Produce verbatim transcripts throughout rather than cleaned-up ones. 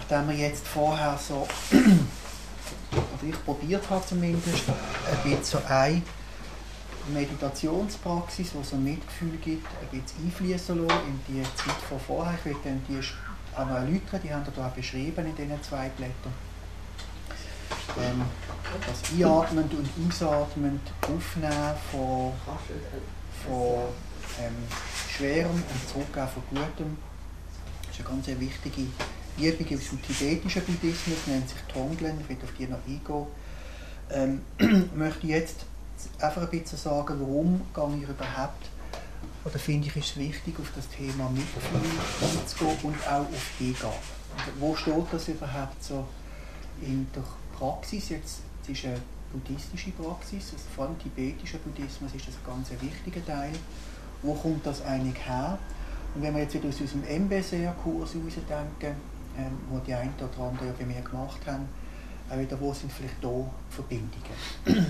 nachdem wir jetzt vorher so, also ich probiert habe zumindest, ein bisschen so eine Meditationspraxis, die so ein Mitgefühl gibt, ein bisschen einfließen lassen in die Zeit von vorher. Ich will dann die auch noch erläutern, die haben wir hier beschrieben in diesen zwei Blättern. Ähm, das Einatmend und Ausatmend Aufnehmen von, von ähm, Schwerem und Zurückgeben von Gutem. Das ist eine ganz wichtige Übung aus dem tibetischen Buddhismus, nennt sich Tonglen, ich will auf die noch eingehen. Ähm, ich möchte jetzt einfach ein bisschen sagen, warum gehe ich überhaupt, oder finde ich es wichtig, auf das Thema Mitgefühl einzugehen und auch auf Hingabe. Also, wo steht das überhaupt so in der Praxis? Jetzt, es ist eine buddhistische Praxis, also vor allem tibetischer Buddhismus ist das ein ganz wichtiger Teil. Wo kommt das eigentlich her? Und wenn wir jetzt wieder aus unserem M B C R-Kurs herausdenken, ähm, wo die einen oder anderen ja bei mir gemacht haben, auch wieder, wo sind vielleicht da Verbindungen?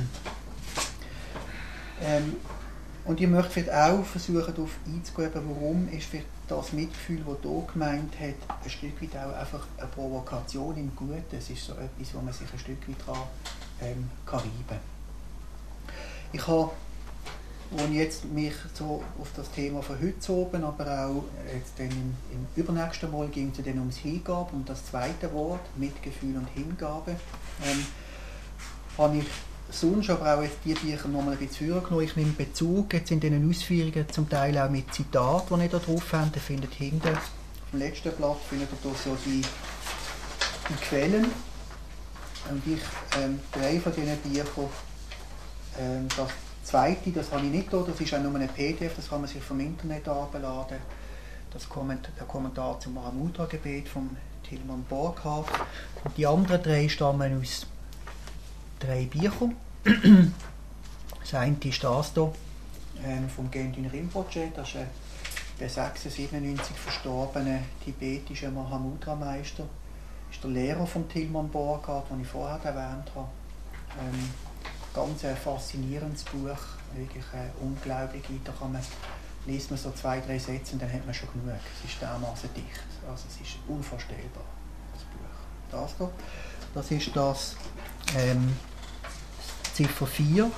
ähm, und ich möchte vielleicht auch versuchen, darauf einzugehen, warum ist vielleicht das Mitgefühl, das hier gemeint hat, ein Stück weit auch einfach eine Provokation im Guten. Es ist so etwas, wo man sich ein Stück weit daran ähm, kann reiben. Ich habe, als ich jetzt mich so auf das Thema von heute oben, aber auch jetzt dann im, im übernächsten Mal ging es dann ums Hingabe, um das zweite Wort, Mitgefühl und Hingabe, ähm, habe ich sonst aber auch jetzt die Bücher noch mal ein bisschen vorgenommen. Ich nehme Bezug jetzt in diesen Ausführungen zum Teil auch mit Zitaten, die ihr da drauf habt. Ihr findet hinten auf dem letzten Blatt findet ihr da so die, die Quellen. Und ich ähm, drei von diesen Büchern, ähm, das zweite, das habe ich nicht da, das ist auch nur ein P D F, das kann man sich vom Internet herunterladen. Das Kommentar, der Kommentar zum Mahamudra-Gebet von Tilman Burkhardt. Und die anderen drei stammen aus drei Bücher. Das eine ist das hier, ähm, vom Gendun Rinpoche, das ist ein der sechshundertsiebenundneunzig verstorbene tibetische Mahamudra-Meister. Das ist der Lehrer von Tilman Burkhardt, den ich vorher erwähnt habe. Ähm, ganz ein faszinierendes Buch, wirklich äh, unglaublich. Da kann man, liest man so zwei, drei Sätze und dann hat man schon genug. Es ist dermaßen dicht, also es ist unvorstellbar, das Buch. Das hier, das ist das ähm, Ziffer vier,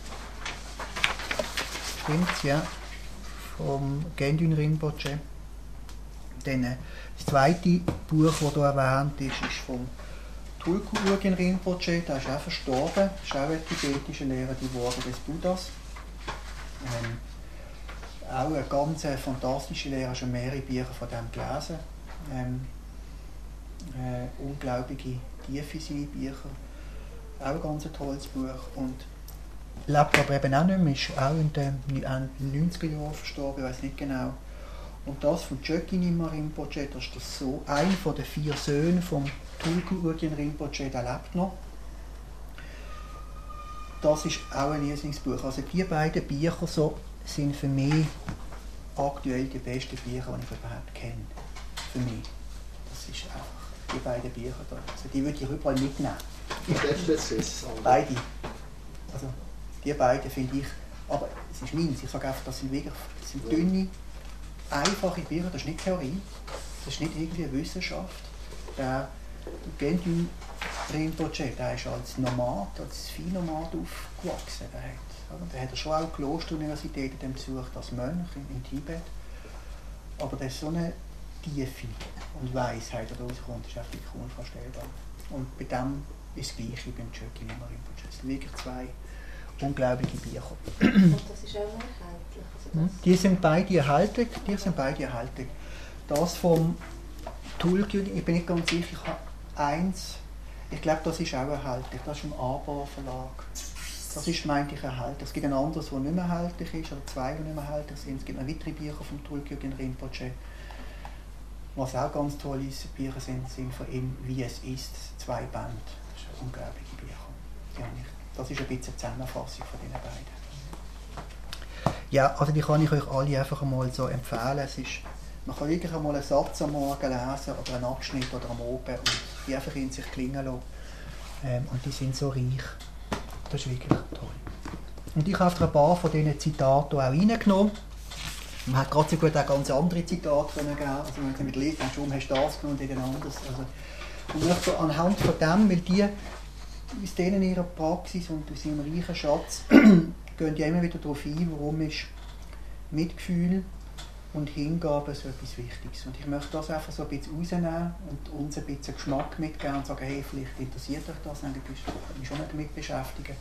stimmt's, ja, vom Gendun Rinpoche. Dann, äh, das zweite Buch, das hier erwähnt ist, ist vom Tulku Urgyen Rinpoche, der ist auch verstorben, das ist auch ein tibetischer Lehrer, die Worte des Buddhas. Ähm, auch eine ganz äh, fantastische Lehrer, schon mehrere Bücher von dem gelesen. Ähm, äh, unglaubliche Tiefe seine Bücher. Auch ein ganz tolles Buch. Und lebt aber eben auch nicht mehr, ist auch in den neunziger Jahren verstorben, ich weiß nicht genau. Und das von Chökyi Nyingma Rinpoche, das ist das so, einer von den vier Söhnen vom Tulku Urgyen Rinpoche, der lebt noch. Das ist auch ein Lieblingsbuch. Also die beiden Bücher so sind für mich aktuell die besten Bücher, die ich überhaupt kenne. Für mich. Das ist einfach die beiden Bücher da. Also die würde ich überall mitnehmen. Beide. Also die beiden finde ich, aber es ist meins. Ich sage einfach, das sind wirklich das sind dünne, einfache Bücher, das ist nicht Theorie, das ist nicht irgendwie eine Wissenschaft. Der Gendun Rinpoche, der ist als Nomad, als Viehnomad aufgewachsen. Der hat, der hat schon auch Klosteruniversitäten besucht als Mönch in, in Tibet. Aber das ist so eine Tiefe und Weisheit, die da rauskommt, ist einfach unvorstellbar. Und bei dem ist das Gleiche beim Chökyi Nyingma Rinpoche. Es sind wirklich zwei unglaubliche Bücher. Und das ist auch noch erhältlich? Also die sind beide erhältlich. Die sind beide erhältlich. Das vom Tulku, ich bin nicht ganz sicher, ich habe eins, ich glaube, das ist auch erhältlich. Das ist im Aba Verlag. Das ist, meinte ich, erhältlich. Es gibt ein anderes, das nicht mehr erhältlich ist, oder zwei, die nicht mehr erhältlich sind. Es gibt noch weitere Bücher vom Tulku Rinpoche. Was auch ganz tolle Bücher sind, sind von ihm «Wie es ist», zwei Bände. Das sind unglaubliche Bücher. Die habe ich. Das ist ein bisschen eine Zusammenfassung von diesen beiden. Ja, also die kann ich euch alle einfach einmal so empfehlen. Es ist, man kann wirklich einmal einen Satz am Morgen lesen oder einen Abschnitt oder am Abend und die einfach in sich klingen lassen. Ähm, und die sind so reich. Das ist wirklich toll. Und ich habe ein paar von diesen Zitaten auch reingenommen. Man hat gerade so gut auch ganz andere Zitate geben. Also wenn Sie mit lesen, warum hast du das genommen und irgendwas anderes. Also Und möchte anhand von dem, weil die aus denen ihrer Praxis und aus ihrem reichen Schatz gehen ja immer wieder darauf ein, warum ist Mitgefühl und Hingabe so etwas Wichtiges. Und ich möchte das einfach so ein bisschen rausnehmen und uns ein bisschen Geschmack mitgeben und sagen, hey, vielleicht interessiert euch das, dann könnt ihr mich schon nicht damit beschäftigen.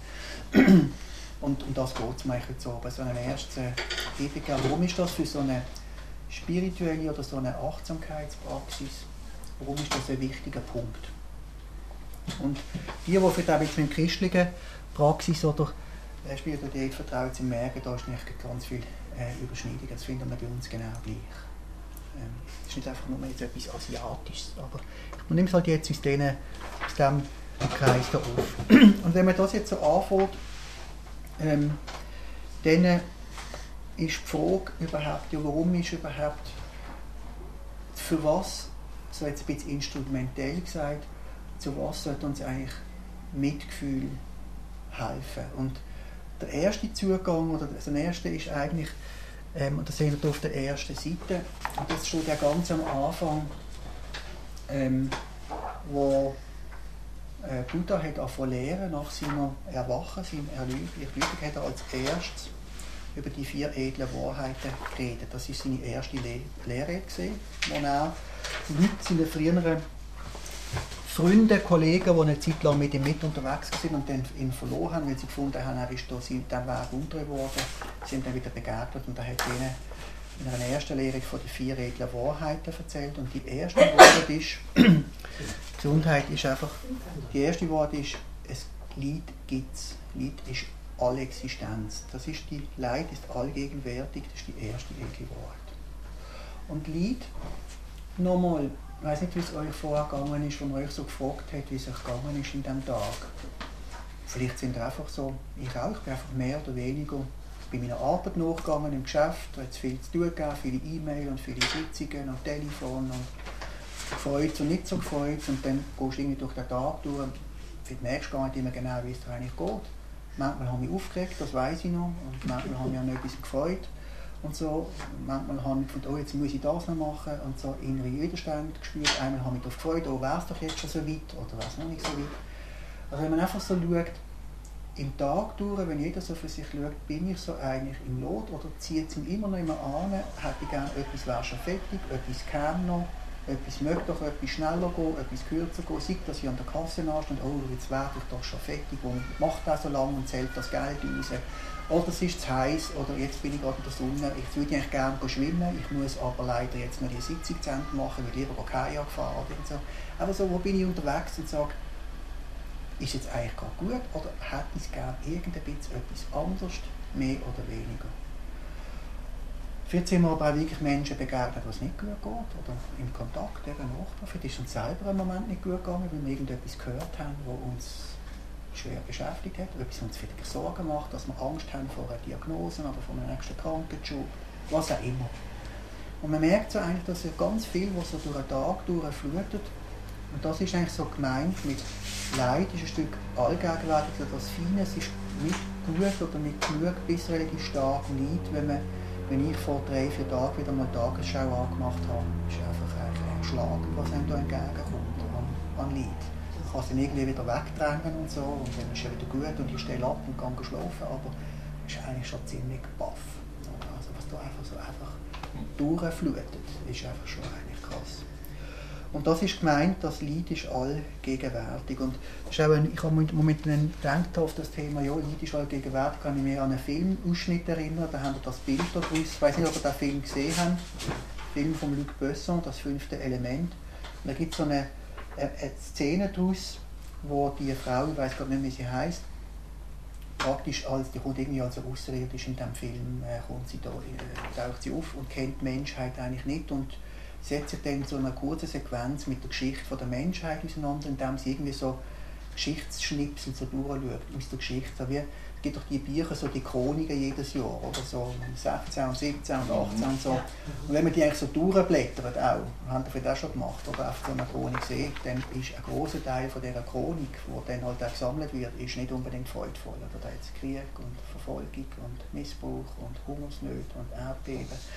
Und um das geht es mir jetzt so, bei so einer ersten Übung. Warum ist das für so eine spirituelle oder so eine Achtsamkeitspraxis, warum ist das ein wichtiger Punkt? Und die, die vielleicht auch mit der christlichen Praxis oder Spiritualität vertrauen, sie merken, da ist nicht ganz viel äh, Überschneidung. Das finden wir bei uns genau gleich. Ähm, es ist nicht einfach nur jetzt etwas Asiatisches, aber man nimmt es halt jetzt aus, denen, aus diesem Kreis da auf. Und wenn man das jetzt so anfängt, ähm, dann ist die Frage überhaupt, ja, warum ist überhaupt, für was, so jetzt ein bisschen instrumentell gesagt, zu was sollte uns eigentlich Mitgefühl helfen? Und der erste Zugang, oder also der erste ist eigentlich, ähm, und das sehen wir auf der ersten Seite, und das steht ja ganz am Anfang, ähm, wo äh, Buddha hat angefangen zu lehren, nach seinem Erwachen, seinem Erleuchtung, hat er als erstes über die vier edlen Wahrheiten geredet. Das war seine erste Le- Lehre, wo er Leute, seine früheren Freunde, Kollegen, die eine Zeit lang mit ihm mit unterwegs waren und dann ihn verloren haben, weil sie gefunden haben, er ist da diesem Weg unter geworden. Sie haben dann wieder begegnet und er hat ihnen in einer ersten Lehre von den vier edlen Wahrheiten erzählt. Und die erste Wahrheit ist, Gesundheit ist einfach, die erste Wahrheit ist, es Leid gibt es. Leid ist alle Existenz. Das ist die, Leid ist allgegenwärtig, das ist die erste edle Wahrheit. Und Leid, nochmal, ich weiß nicht, wie es euch vorher gegangen ist, wenn man euch so gefragt hat, wie es euch gegangen ist in diesem Tag. Vielleicht sind ihr einfach so, ich auch, ich bin einfach mehr oder weniger bei meiner Arbeit nachgegangen im Geschäft, da hat es viel zu tun gegeben, viele E-Mails und viele Sitzungen und Telefon und gefreut und nicht so gefreut und dann gehst du irgendwie durch den Tag durch und merkst gar nicht immer genau, wie es dir eigentlich geht. Manchmal habe ich mich aufgeregt, das weiss ich noch, und manchmal habe ich mich an etwas gefreut. Und so, manchmal habe ich gedacht, oh, jetzt muss ich das noch machen und so innere Widerstände gespürt. Einmal habe ich mich darauf gefreut, oh, wäre es doch jetzt schon so weit oder wäre es noch nicht so weit. Also wenn man einfach so schaut, im Tag durch, wenn jeder so für sich schaut, bin ich so eigentlich im Lot oder zieht es ihm immer noch immer an, hätte ich gerne, etwas wäre schon fertig, etwas käme noch, etwas möchte doch etwas schneller gehen, etwas kürzer gehen, sei das ich an der Kasse anstehe und oh, jetzt werde ich doch schon fertig und macht das so lange und zählt das Geld raus. Oder es ist zu heiß, oder jetzt bin ich gerade in der Sonne, ich würde eigentlich gerne schwimmen, ich muss aber leider jetzt noch die Sitzung zu Ende machen, weil ich lieber Kajak fahren und so. Aber so, wo bin ich unterwegs und sage, ist jetzt eigentlich gerade gut, oder hätte ich gerne irgendein bisschen etwas anderes, mehr oder weniger? Vielleicht sind wir aber auch wirklich Menschen begegnet, denen es nicht gut geht, oder im Kontakt eben Nachbarn. Vielleicht ist uns selber im Moment nicht gut gegangen, weil wir irgendetwas gehört haben, was uns schwer beschäftigt hat, etwas uns vielleicht Sorgen macht, dass wir Angst haben vor einer Diagnose oder vor einem nächsten Krankenjob, was auch immer. Und man merkt so eigentlich, dass ja ganz viel, was so durch den Tag durchflutet, und das ist eigentlich so gemeint mit Leid, ist ein Stück allgegenwärtig, das Feine, es ist nicht gut oder nicht genug, bis relativ stark Leid, wenn man, wenn ich vor drei, vier Tagen wieder mal Tagesschau angemacht habe, ist einfach ein Schlag, was einem da entgegenkommt an, an Leid. Ich kann sie irgendwie wieder wegdrängen und so, und dann ist es wieder gut und ich stehe ab und kann schlafen, aber es ist eigentlich schon ziemlich baff. Also was da einfach so einfach durchflutet, ist einfach schon eigentlich krass. Und das ist gemeint, das Leid ist allgegenwärtig. Und das ist auch ein, ich habe momentan gedacht auf das Thema, ja, Leid ist allgegenwärtig, kann ich mich an einen Filmausschnitt erinnern, da haben wir das Bild da draus, ich weiß nicht, ob ihr den Film gesehen habt, Film von Luc Besson, das fünfte Element. Und da gibt es so eine eine Szene daraus, wo die Frau, ich weiß gar nicht, wie sie heisst, praktisch als, die kommt irgendwie als außerirdisch in diesem Film, äh, kommt sie da, äh, taucht sie auf und kennt die Menschheit eigentlich nicht und setzt sich dann so eine kurze Sequenz mit der Geschichte von der Menschheit auseinander, indem sie irgendwie so Geschichtsschnipsel so durchschaut aus der Geschichte. So wie, es gibt doch die Bücher, so die Chroniken jedes Jahr, oder so sechzehn und siebzehn und achtzehn und so. Und wenn man die eigentlich so durchblättert, auch, haben wir vielleicht auch schon gemacht, oder auf so einer Chronik sieht, dann ist ein grosser Teil von dieser Chronik, die dann halt auch gesammelt wird, ist nicht unbedingt freudvoll. Oder da hat es Krieg und Verfolgung und Missbrauch und Hungersnöte und Erdbeben.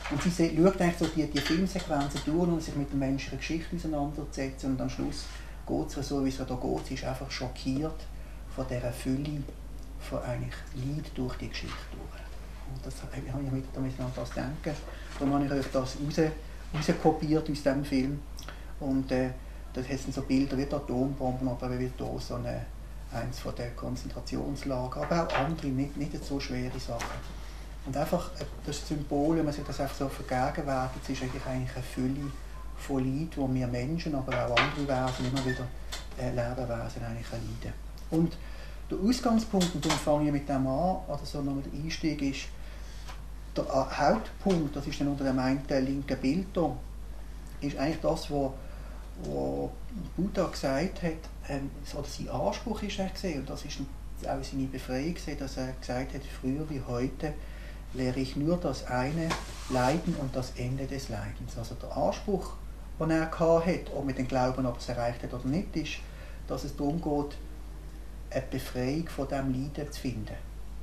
Und sie schaut eigentlich so die, die Filmsequenzen durch und sich mit der menschlichen Geschichte auseinanderzusetzen. Und am Schluss geht es so, wie es da geht. Sie ist einfach schockiert von dieser Fülle von eigentlich Leid durch die Geschichte durch. Und das habe ich mit damit an das denken. Darum habe ich euch das raus, rauskopiert aus diesem Film. Und äh, das sind so Bilder wie die Atombomben, aber wie hier so eine, eins von der Konzentrationslager, aber auch andere, nicht, nicht so schwere Sachen. Und einfach das Symbol, wenn man sich das einfach so vergegenwärtigt, ist eigentlich, eigentlich eine Fülle von Leid, wo wir Menschen, aber auch andere Wesen, immer wieder äh, Lebewesen eigentlich leiden. Und der Ausgangspunkt, und darum fange ich mit dem an, also so nochmal der Einstieg ist, der Hauptpunkt, das ist dann unter dem einen linken Bild hier, ist eigentlich das, was wo Buddha gesagt hat, ähm, oder sein Anspruch ist er gesehen, und das ist auch seine Befreiung gesehen, dass er gesagt hat, früher wie heute lehre ich nur das eine Leiden und das Ende des Leidens. Also der Anspruch, den er hatte, ob mit dem Glauben, ob es erreicht hat oder nicht, ist, dass es darum geht, eine Befreiung von diesem Leiden zu finden.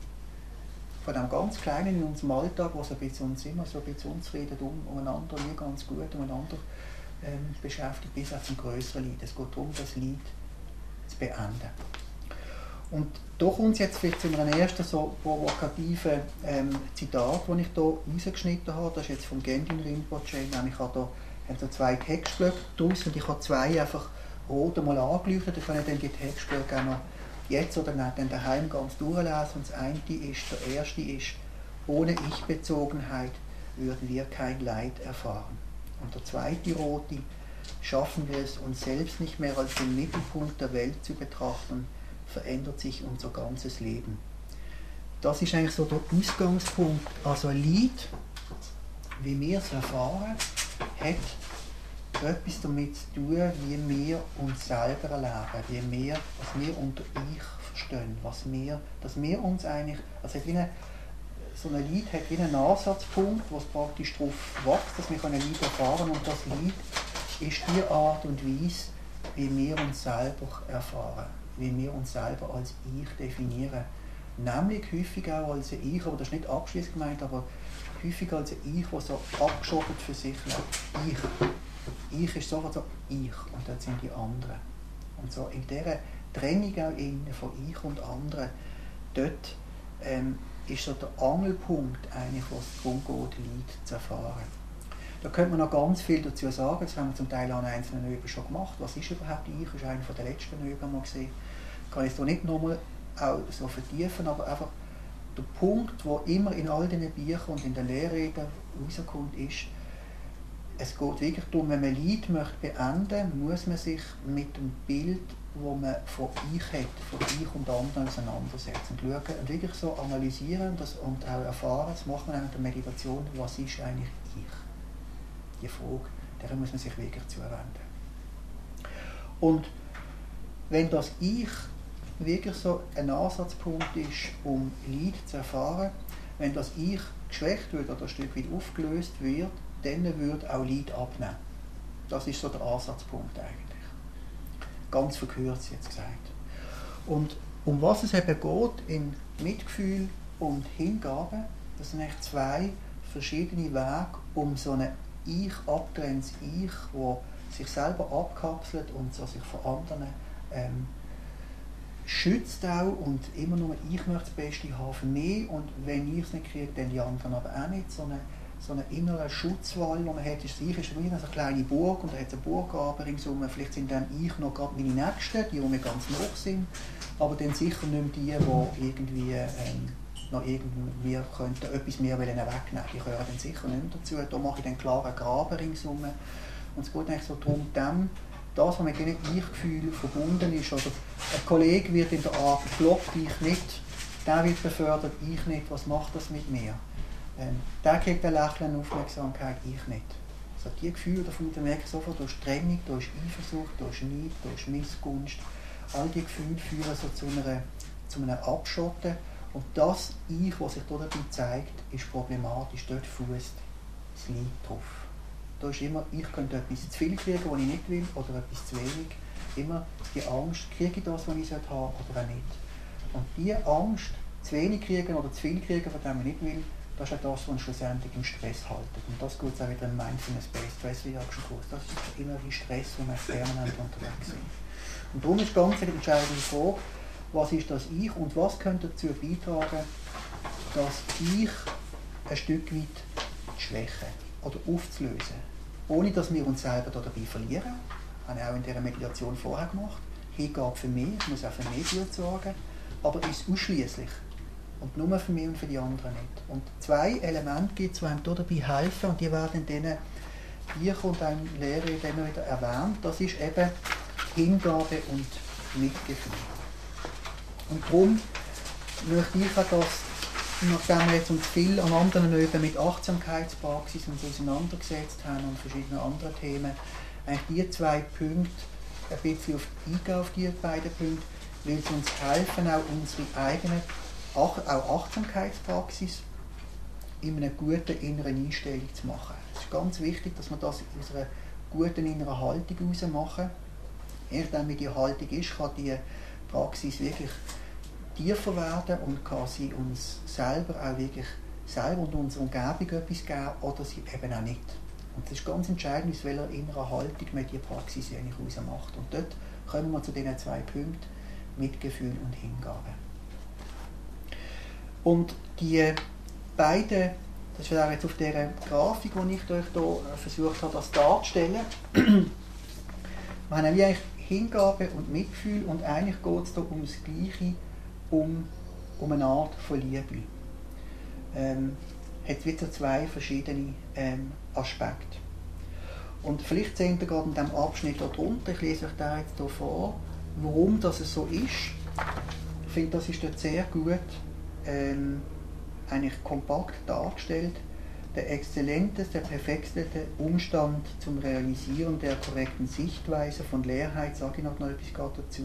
Von dem ganz Kleinen in unserem Alltag, wo so ein bisschen uns immer so ein bisschen unzufrieden um, umeinander, nie ganz gut umeinander ähm, beschäftigt, bis auch zum größeren Leid. Es geht darum, das Leid zu beenden. Und da kommt es jetzt vielleicht zu einem ersten so provokativen ähm, Zitat, das ich hier rausgeschnitten habe. Das ist jetzt von Gendin Rinpoche. Ich habe hier so zwei Textblöcke draus und ich habe zwei einfach rot mal angeleuchtet. Ich kann dann die Textblöcke auch noch jetzt oder dann daheim ganz durchlesen. Und das eine ist, der erste ist, ohne Ich-Bezogenheit würden wir kein Leid erfahren. Und der zweite rote, schaffen wir es, uns selbst nicht mehr als den Mittelpunkt der Welt zu betrachten, verändert sich unser ganzes Leben. Das ist eigentlich so der Ausgangspunkt. Also Leid, wie wir es erfahren, hat etwas damit zu tun, wie wir uns selber erleben, wie wir, was wir unter Ich verstehen, was wir, dass wir uns eigentlich, also wie eine, so ein Leid hat wie einen Ansatzpunkt, wo es praktisch darauf wächst, dass wir Leid erfahren können, und das Leid ist die Art und Weise, wie wir uns selber erfahren, wie wir uns selber als Ich definieren. Nämlich häufig auch als ein Ich, aber das ist nicht abschließend gemeint, aber häufig als ein Ich, das so abgeschottet für sich lebt. Ich. Ich ist sofort so Ich und dann sind die anderen. Und so in dieser Trennung auch innen von Ich und anderen, dort ähm, ist so der Angelpunkt, eigentlich, wo es darum geht, Leid zu erfahren. Da könnte man noch ganz viel dazu sagen, das haben wir zum Teil an einzelnen Übungen schon gemacht. Was ist überhaupt Ich? Das ist einer der letzten Übungen mal gesehen. Kann ich so nicht nochmal auch so vertiefen, aber einfach der Punkt, der immer in all diesen Büchern und in den Lehrreden rauskommt, ist, es geht wirklich darum, wenn man Leid möchte beenden, muss man sich mit dem Bild, das man von Ich hat, von Ich und anderen auseinandersetzen und schauen und wirklich so analysieren das und auch erfahren, das macht man in der Meditation, was ist eigentlich Ich? Die Frage, der muss man sich wirklich zuwenden. Und wenn das Ich wirklich so ein Ansatzpunkt ist, um Leid zu erfahren, wenn das Ich geschwächt wird oder ein Stück weit aufgelöst wird, dann wird auch Leid abnehmen. Das ist so der Ansatzpunkt eigentlich. Ganz verkürzt jetzt gesagt. Und um was es eben geht in Mitgefühl und Hingabe, das sind eigentlich zwei verschiedene Wege, um so ein Ich abtrennendes Ich, das sich selber abkapselt und so sich von anderen ähm, schützt auch und immer nur ich möchte das Beste haben für mich und wenn ich es nicht kriege, dann die anderen aber auch nicht. So eine, so eine innere Schutzwall, die man hat, ist das Ich ist wie eine kleine Burg und da hat es eine Burggraben ringsum. Vielleicht sind dann ich noch gerade meine Nächsten, die, die mir ganz nah sind, aber dann sicher nicht mehr die, die irgendwie ähm, noch irgendwie könnten etwas mehr wegnehmen wollen. Die gehören dann sicher nicht mehr dazu. Da mache ich dann klar einen Graben ringsum. Und es geht eigentlich so darum, dem, das, was mit diesem Ich-Gefühl verbunden ist, oder ein Kollege wird in der Art gefloppt, ich nicht, der wird befördert, ich nicht, was macht das mit mir? Ähm, der kriegt ein Lächeln, Aufmerksamkeit, ich nicht. Also die Gefühle, da merke ich sofort, durch Trennung, durch Eifersucht, durch Neid, durch Missgunst, all die Gefühle führen so zu, einer, zu einem Abschotten. Und das Ich, was sich dort dabei zeigt, ist problematisch, dort fußt das Leid drauf. Da ist immer, ich könnte etwas zu viel kriegen, was ich nicht will, oder etwas zu wenig. Immer die Angst, kriege ich das, was ich haben sollte, oder auch nicht. Und diese Angst, zu wenig kriegen oder zu viel kriegen, von dem ich nicht will, das ist auch das, was uns schlussendlich im Stress halten. Und das geht auch wieder im Mindfulness-Based Stress Reduction Kurs. Das ist immer wie Stress, wo wir permanent unterwegs sind. Und darum ist ganz eine entscheidende Frage, was ist das Ich und was könnte dazu beitragen, dass Ich ein Stück weit schwächen oder aufzulösen. Ohne dass wir uns selber dabei verlieren. Das habe ich auch in dieser Meditation vorher gemacht. Hingabe für mich, ich muss auch für mich gut sorgen, aber ist ausschließlich. Und nur für mich und für die anderen nicht. Und zwei Elemente gibt es, die einem dabei helfen und die werden in diesen Büchern und auch in Lehre immer wieder erwähnt. Das ist eben Hingabe und Mitgefühl. Und darum möchte ich auch das, nachdem wir jetzt uns viel an anderen Üben mit Achtsamkeitspraxis uns auseinandergesetzt haben und verschiedene andere Themen, eigentlich die zwei Punkte ein bisschen auf, eingehen auf die beiden Punkte, weil sie uns helfen, auch unsere eigene auch Achtsamkeitspraxis in einer guten inneren Einstellung zu machen. Es ist ganz wichtig, dass wir das aus einer guten inneren Haltung heraus machen. Erst wenn die Haltung ist, kann die Praxis wirklich tiefer werden und kann sie uns selber auch wirklich selber und unserer Umgebung etwas geben oder sie eben auch nicht. Und das ist ganz entscheidend, aus welcher inneren Haltung man die Praxis eigentlich herausmacht. Und dort kommen wir zu diesen zwei Punkten, Mitgefühl und Hingabe. Und die beiden, das ist auch jetzt auf dieser Grafik, die ich euch hier versucht habe, das darzustellen, wir haben eigentlich Hingabe und Mitgefühl und eigentlich geht es hier um das Gleiche, um, um eine Art von Liebe. Ähm, hat wieder zwei verschiedene ähm, Aspekte. Und vielleicht seht ihr gerade in diesem Abschnitt hier drunter, ich lese euch da jetzt hier vor, warum das so ist. Ich finde, das ist dort sehr gut ähm, eigentlich kompakt dargestellt. Der exzellenteste, perfekteste Umstand zum Realisieren der korrekten Sichtweise von Leerheit, sage ich noch etwas gerade dazu,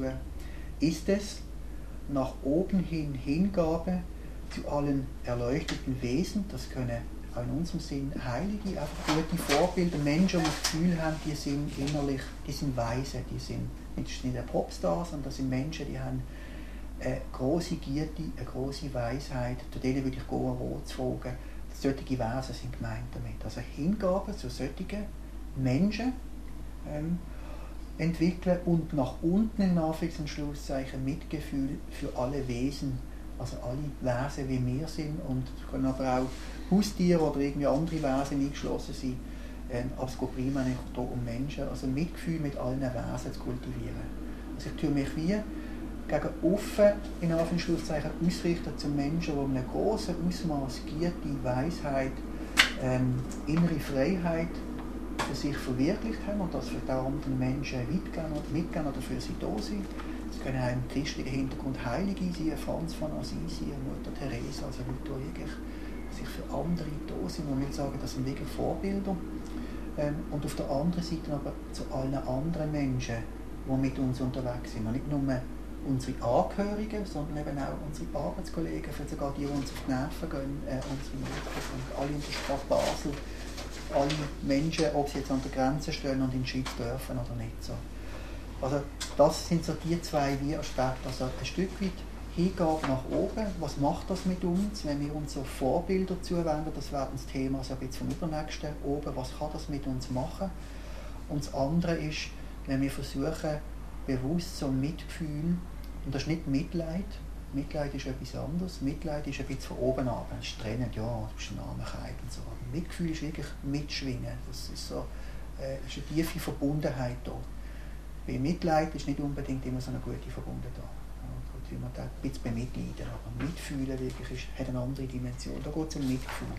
ist es, nach oben hin Hingabe zu allen erleuchteten Wesen, das können auch in unserem Sinn Heilige, einfach gute Vorbilder, Menschen, die das Gefühl haben, die sind innerlich, die sind weise, die sind nicht der Popstar, sondern das sind Menschen, die haben eine grosse Gierde, eine grosse Weisheit, zu denen würde ich gehen, Rat zu fragen. Solche Wesen sind gemeint damit. Also Hingabe zu solchen Menschen ähm, entwickeln und nach unten in Anführungs- und Schlusszeichen Mitgefühl für alle Wesen, also alle Wesen wie wir sind und es können aber auch Haustiere oder irgendwie andere Wesen eingeschlossen sein. Ähm, aber es geht primär nicht hier um Menschen, also Mitgefühl mit allen Wesen zu kultivieren. Also ich tue mich wie gegen offen, in Anführungszeichen, ausrichten zu Menschen, die in einem grossen Ausmaß Gierde, Weisheit, ähm, innere Freiheit für sich verwirklicht haben und das für die anderen Menschen mitgehen oder für sie da sind. Es können auch im christlichen Hintergrund Heilige sein, Franz von Assisi, Mutter Teresa, also Leute, die wirklich sich für andere da sind. Man will sagen, das sind wirklich Vorbilder. Ähm, und auf der anderen Seite aber zu allen anderen Menschen, die mit uns unterwegs sind. Und nicht nur unsere Angehörigen, sondern eben auch unsere Arbeitskollegen, vielleicht sogar die, die uns auf die Nerven gehen, äh, unsere Mutter und alle in der Stadt Basel, alle Menschen, ob sie jetzt an der Grenze stehen und in die Schweiz dürfen oder nicht. So. Also das sind so die zwei Aspekte, also ein Stück weit Hingabe nach oben, was macht das mit uns, wenn wir uns so Vorbilder zuwenden, das wäre das Thema so ein bisschen vom übernächsten oben, was kann das mit uns machen? Und das andere ist, wenn wir versuchen, bewusst so Mitgefühl, und das ist nicht Mitleid, Mitleid ist etwas anderes, Mitleid ist ein bisschen von oben ab, es ist trennend, ja, du bist eine Armigkeit und so. Aber Mitgefühl ist wirklich Mitschwingen, das ist so, äh, das ist eine tiefe Verbundenheit da. Bei Mitleid ist nicht unbedingt immer so eine gute Verbundenheit da. Da will man da ein bisschen bemitleiden, aber Mitfühlen wirklich ist, hat eine andere Dimension, da geht es um Mitgefühl.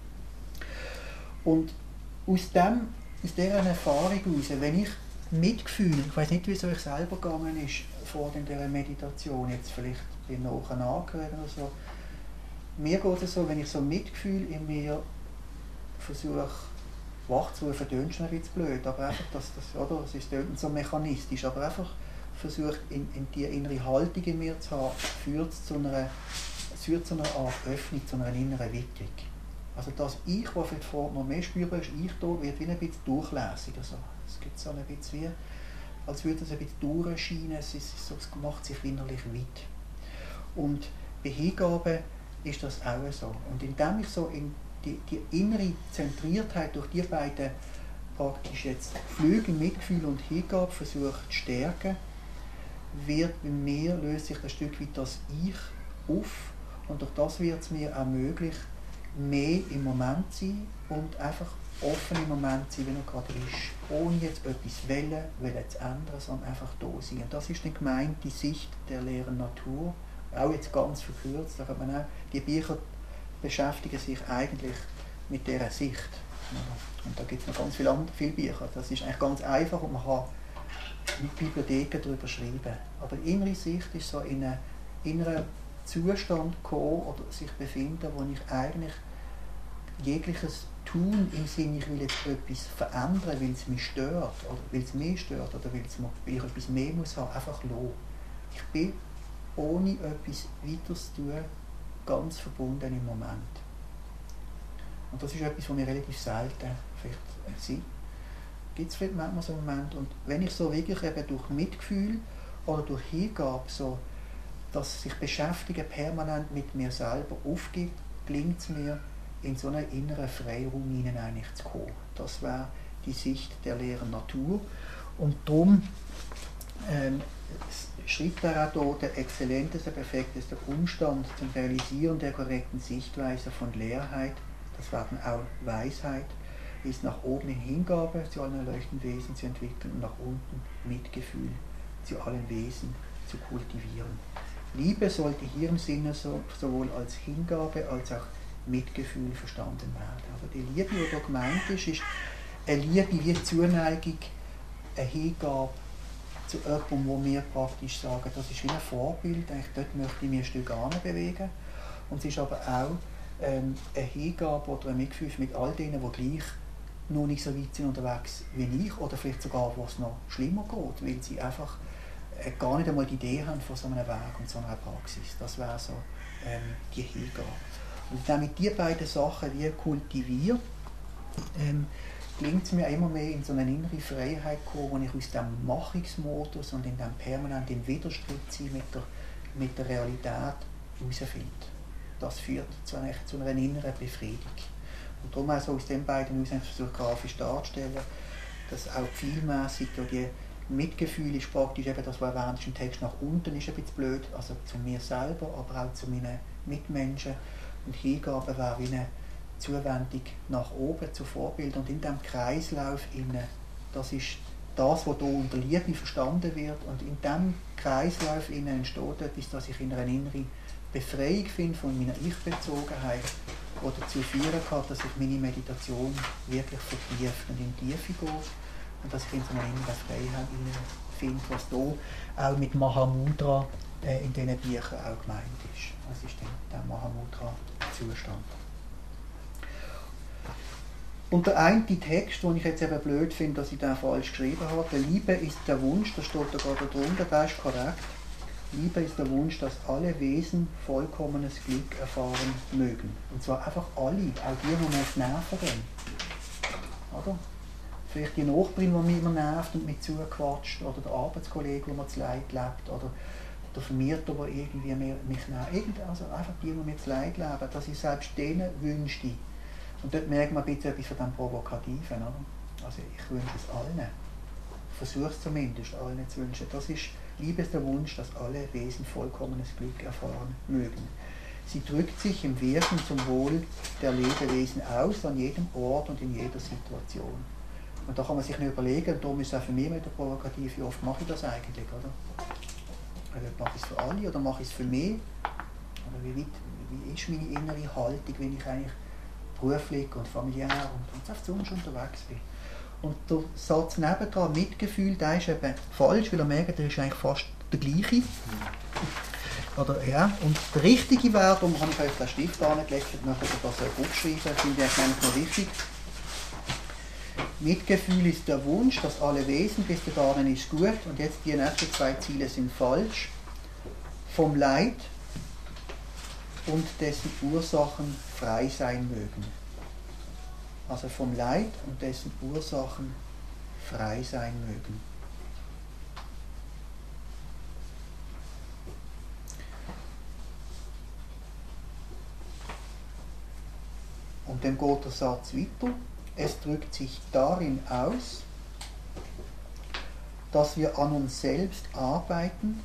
Und aus, dem, aus dieser Erfahrung heraus, wenn ich Mitgefühl, ich weiß nicht, wie es euch selber gegangen ist vor dieser Meditation, jetzt vielleicht beim Nachhinein angehören oder so. Mir geht es so, wenn ich so Mitgefühl in mir versuche wachzurufen, tönt es ein bisschen blöd, aber einfach, dass das, oder, es ist so mechanistisch, aber einfach versucht, in, in die innere Haltung in mir zu haben, führt es zu einer, es führt zu einer Art Öffnung, zu einer inneren Witterung. Also das Ich, was vielleicht vorher noch mehr spürbar ist, Ich da, wird wie ein bisschen durchlässiger. So. Es gibt so ein bisschen wie, als würde es ein bisschen durchscheinen, es, ist so, es macht sich innerlich weit. Und bei Hingabe ist das auch so. Und indem ich so in die, die innere Zentriertheit durch die beiden praktisch jetzt Flügel, Mitgefühl und Hingabe versuche zu stärken, wird bei mir, löst sich ein Stück weit das Ich auf und durch das wird es mir auch möglich, mehr im Moment zu sein und einfach offen im Moment zu sein, wie er gerade ist, ohne jetzt etwas wollen, wollen zu ändern, sondern einfach da sein. Und das ist dann gemeint, die Sicht der leeren Natur, auch jetzt ganz verkürzt, da kann man auch, die Bücher beschäftigen sich eigentlich mit dieser Sicht. Und da gibt es noch ganz viele andere viele Bücher. Das ist eigentlich ganz einfach und man kann mit Bibliotheken darüber schreiben. Aber die innere Sicht ist so in einen inneren Zustand kommen oder sich befinden, wo ich eigentlich jegliches Tun im Sinne, ich will jetzt etwas verändern, weil es mich stört oder weil es mich stört oder weil, es, weil ich etwas mehr muss haben, einfach los. Ich bin ohne etwas weiteres zu tun ganz verbunden im Moment. Und das ist etwas, was mir relativ selten vielleicht sieht. Gibt es vielleicht manchmal so einen Moment. Und wenn ich so wirklich eben durch Mitgefühl oder durch Hingabe so das sich beschäftigen permanent mit mir selber aufgibt, gelingt es mir, in so einen inneren Freiraum hinein eigentlich zu kommen. Das wäre die Sicht der leeren Natur. Und darum ähm, schreibt er auch hier, der exzellenteste, perfekteste Umstand zum Realisieren der korrekten Sichtweise von Leerheit, das war dann auch Weisheit, ist nach oben in Hingabe zu allen erleuchteten Wesen zu entwickeln und nach unten Mitgefühl zu allen Wesen zu kultivieren. Liebe sollte hier im Sinne so, sowohl als Hingabe als auch Mitgefühl verstanden werden. Also die Liebe, die hier gemeint ist, ist eine Liebe wie Zuneigung, eine Hingabe zu jemandem, wo wir praktisch sagen, das ist wie ein Vorbild, eigentlich dort möchte ich mich ein Stück bewegen. Und es ist aber auch ähm, eine Hingabe oder ein Mitgefühl mit all denen, die gleich noch nicht so weit sind unterwegs wie ich oder vielleicht sogar, wo es noch schlimmer geht, weil sie einfach äh, gar nicht einmal die Idee haben von so einem Weg und so einer Praxis. Das wäre so ähm, die Hingabe. Und damit diese beiden Sachen wie kultiviere, ähm, gelingt es mir immer mehr in so eine innere Freiheit zu kommen, wo ich aus dem Machungsmodus und in dem permanenten Widerstreit sein mit der, mit der Realität herausfinde. Das führt zu einer, zu einer inneren Befriedung. Und darum also aus den beiden aus versuche grafisch darzustellen, dass auch zielmässig die Mitgefühl ist praktisch eben das, was erwähnt ist im Text, nach unten ist ein bisschen blöd, also zu mir selber, aber auch zu meinen Mitmenschen. Und Hingabe wäre wie eine Zuwendung nach oben zu Vorbildern. Und in diesem Kreislauf, innen, das ist das, was hier unter Liebe verstanden wird. Und in diesem Kreislauf innen entsteht etwas, dass ich in einer inneren Befreiung finde von meiner Ich-Bezogenheit, die dazu führen kann, dass ich meine Meditation wirklich vertieft und in die Tiefe gehe. Und dass ich in so einer inneren Freiheit finde, was hier auch mit Mahamudra äh, in diesen Büchern auch gemeint ist. Was ist denn der Mahamudra-Zustand? Und der eine Text, den ich jetzt eben blöd finde, dass ich den falsch geschrieben habe, der Liebe ist der Wunsch, das steht da gerade drunter, das ist korrekt. Liebe ist der Wunsch, dass alle Wesen vollkommenes Glück erfahren mögen. Und zwar einfach alle, auch die, die mir auf die Nerven gehen. Oder? Vielleicht die Nachbarin, die mich immer nervt und mich zuquatscht, oder der Arbeitskollege, der mir zu Leid lebt, oder der Vermieter, der irgendwie mich nervt. Also einfach die, die mir zu Leid leben, dass ich selbst denen wünsche. Und dort merkt man ein bisschen etwas von dem Provokativen. Oder? Also ich wünsche es allen. Ich versuche es zumindest, allen zu wünschen. Das ist Liebe ist der Wunsch, dass alle Wesen vollkommenes Glück erfahren mögen. Sie drückt sich im Wirken zum Wohl der Lebewesen aus, an jedem Ort und in jeder Situation. Und da kann man sich nicht überlegen, und darum ist es auch für mich wieder provokativ, wie oft mache ich das eigentlich, oder? Also mache ich es für alle oder mache ich es für mich? Oder wie, weit, wie ist meine innere Haltung, wenn ich eigentlich beruflich und familiär und, und sonst unterwegs bin? Und der Satz nebendran, Mitgefühl, der ist eben falsch, weil er merkt, der ist eigentlich fast der gleiche. Oder, ja, und der richtige wäre, darum habe ich euch den Stift angelegt, ich möchte das aufschreiben, das finde ich eigentlich noch wichtig. Mitgefühl ist der Wunsch, dass alle Wesen, bis dahin ist gut, und jetzt die nächsten zwei Ziele sind falsch, vom Leid und dessen Ursachen frei sein mögen. Also vom Leid und dessen Ursachen frei sein mögen. dann geht der Satz weiter. Es drückt sich darin aus, dass wir an uns selbst arbeiten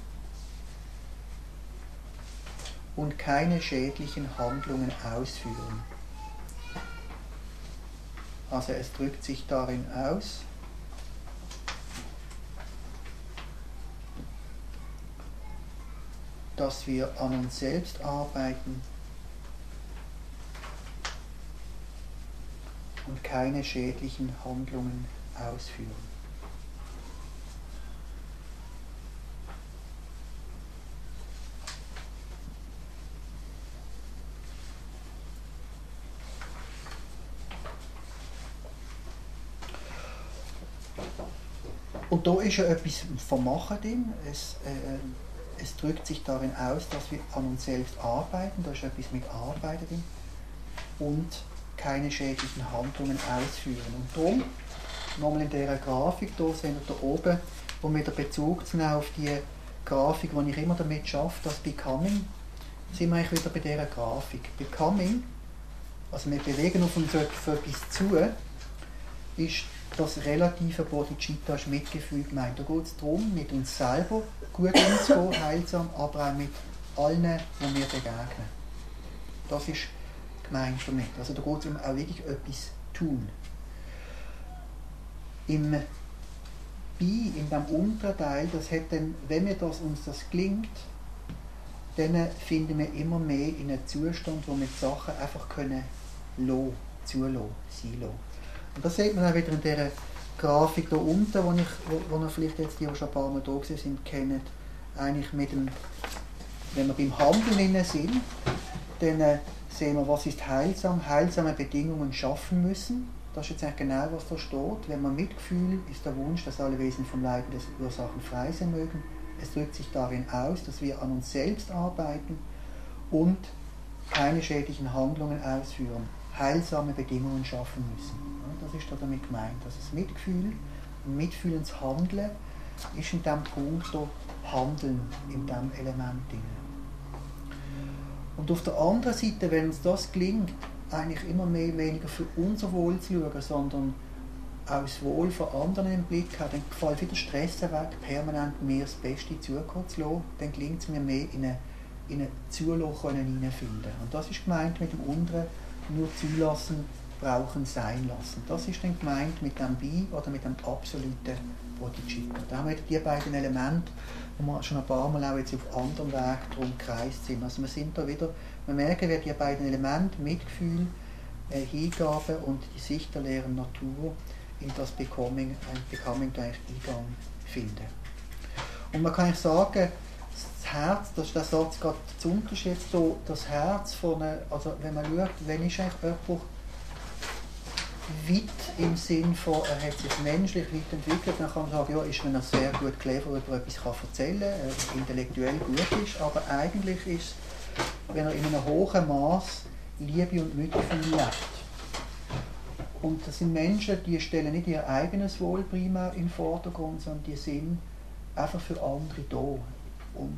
und keine schädlichen Handlungen ausführen. Also es drückt sich darin aus, dass wir an uns selbst arbeiten und keine schädlichen Handlungen ausführen. Und da ist ja etwas vom Machen drin. Es, äh, es drückt sich darin aus, dass wir an uns selbst arbeiten. Da ist etwas mit Arbeiten drin. Und keine schädlichen Handlungen ausführen. Und darum, nochmal in dieser Grafik, hier sehen wir da oben, um wieder Bezug zu nehmen auf die Grafik, die ich immer damit schaffe, das Becoming, sind wir eigentlich wieder bei dieser Grafik. Becoming, also wir bewegen auf uns für etwas zu, ist das relative Bodhicitta, ist Mitgefühl gemeint. Da geht es darum, mit uns selber gut umzugehen, heilsam, aber auch mit allen, die wir begegnen. Das ist gemeint damit. Also da geht es um auch wirklich etwas tun. Im Bi, in dem unteren Teil, das hat dann, wenn mir das, uns das gelingt, dann finden wir immer mehr in einem Zustand, wo wir die Sachen einfach können lassen, zulassen, sein lassen. Und das sieht man auch wieder in dieser Grafik hier unten, wo, ich, wo, wo ihr vielleicht jetzt, die, die schon ein paar Mal da gewesen sind, kennt. Eigentlich mit dem, wenn wir beim Handeln sind, dann äh, sehen wir, was ist heilsam, heilsame Bedingungen schaffen müssen. Das ist jetzt eigentlich genau, was da steht. Wenn man Mitgefühl ist der Wunsch, dass alle Wesen vom Leiden des Ursachen frei sein mögen. Es drückt sich darin aus, dass wir an uns selbst arbeiten und keine schädlichen Handlungen ausführen, heilsame Bedingungen schaffen müssen. Das ist da damit gemeint. Also das Mitgefühl, mitfühlens Handeln ist in diesem Punkt hier Handeln, in diesem Element drin. Und auf der anderen Seite, wenn uns das gelingt, eigentlich immer mehr weniger für unser Wohl zu schauen, sondern auch das Wohl von anderen im Blick haben, dann fällt wieder Stress weg, permanent mir das Beste zukommen zu lassen, dann gelingt es mir mehr in eine, in eine Zulassen hineinfinden. Und das ist gemeint mit dem unteren, nur zulassen, brauchen, sein lassen. Das ist dann gemeint mit dem Bi oder mit dem absoluten Bodhicitta. Da haben wir die beiden Elemente, die wir schon ein paar Mal auch jetzt auf anderem Weg drum gekreist sind. Also wir sind da wieder, wir merken, wie die beiden Elemente, Mitgefühl, äh, Hingabe und die Sicht der leeren Natur in das Becoming, ein Becoming eigentlich Eingang finden. Und man kann eigentlich sagen, das Herz, das ist der Satz gerade zum Unterschied jetzt so, das Herz von einer, also wenn man schaut, wenn ist eigentlich jemand weit im Sinn von, er hat sich menschlich weit entwickelt, dann kann man sagen, ja, ist, wenn er sehr gut clever über etwas kann erzählen kann, er intellektuell gut ist, aber eigentlich ist es, wenn er in einem hohen Maß Liebe und Mitgefühl lebt. Und das sind Menschen, die stellen nicht ihr eigenes Wohl primär in den Vordergrund, sondern die sind einfach für andere da und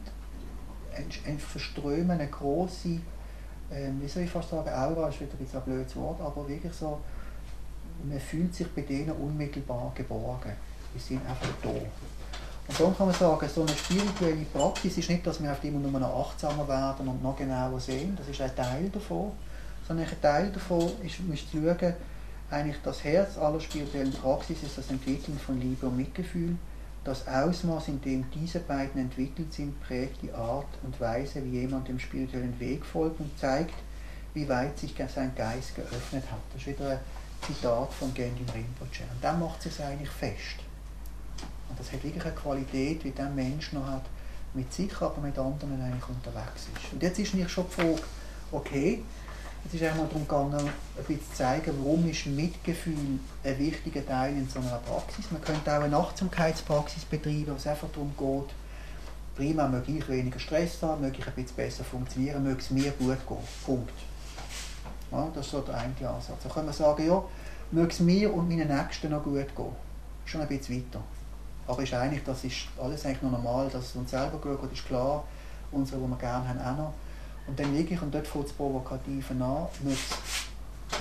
verströmen eine grosse, äh, wie soll ich fast sagen, Aura ist wieder ein bisschen ein blödes Wort, aber wirklich so, man fühlt sich bei denen unmittelbar geborgen. Die sind einfach da. Und darum kann man sagen, so eine spirituelle Praxis ist nicht, dass wir auf immer nur noch achtsamer werden und noch genauer sehen, das ist ein Teil davon, sondern ein Teil davon ist, man muss schauen, eigentlich das Herz aller spirituellen Praxis ist das Entwickeln von Liebe und Mitgefühl. Das Ausmaß, in dem diese beiden entwickelt sind, prägt die Art und Weise, wie jemand dem spirituellen Weg folgt und zeigt, wie weit sich sein Geist geöffnet hat. Das ist wieder ein Zitat von Gengyal Rinpoche. Und dann macht es eigentlich fest. Und das hat wirklich eine Qualität, wie der Mensch noch hat, mit sich, aber mit anderen eigentlich unterwegs ist. Und jetzt ist nicht schon die Frage, okay, es ist einmal darum gegangen, ein bisschen zu zeigen, warum ist Mitgefühl ein wichtiger Teil in so einer Praxis. Man könnte auch eine Achtsamkeitspraxis betreiben, wo es einfach darum geht, prima, möge ich weniger Stress haben, möge ich ein bisschen besser funktionieren, möge es mir gut gehen. Punkt. Ja, das ist so der eine Ansatz. Da kann man sagen, ja, möge es mir und meinen Nächsten noch gut gehen. Schon ein bisschen weiter. Aber ist eigentlich, das ist alles eigentlich noch normal, dass es uns selber gut geht, ist klar. Unsere, die wir gerne haben, auch noch. Und dann wirklich, und dort fängt das Provokative an, muss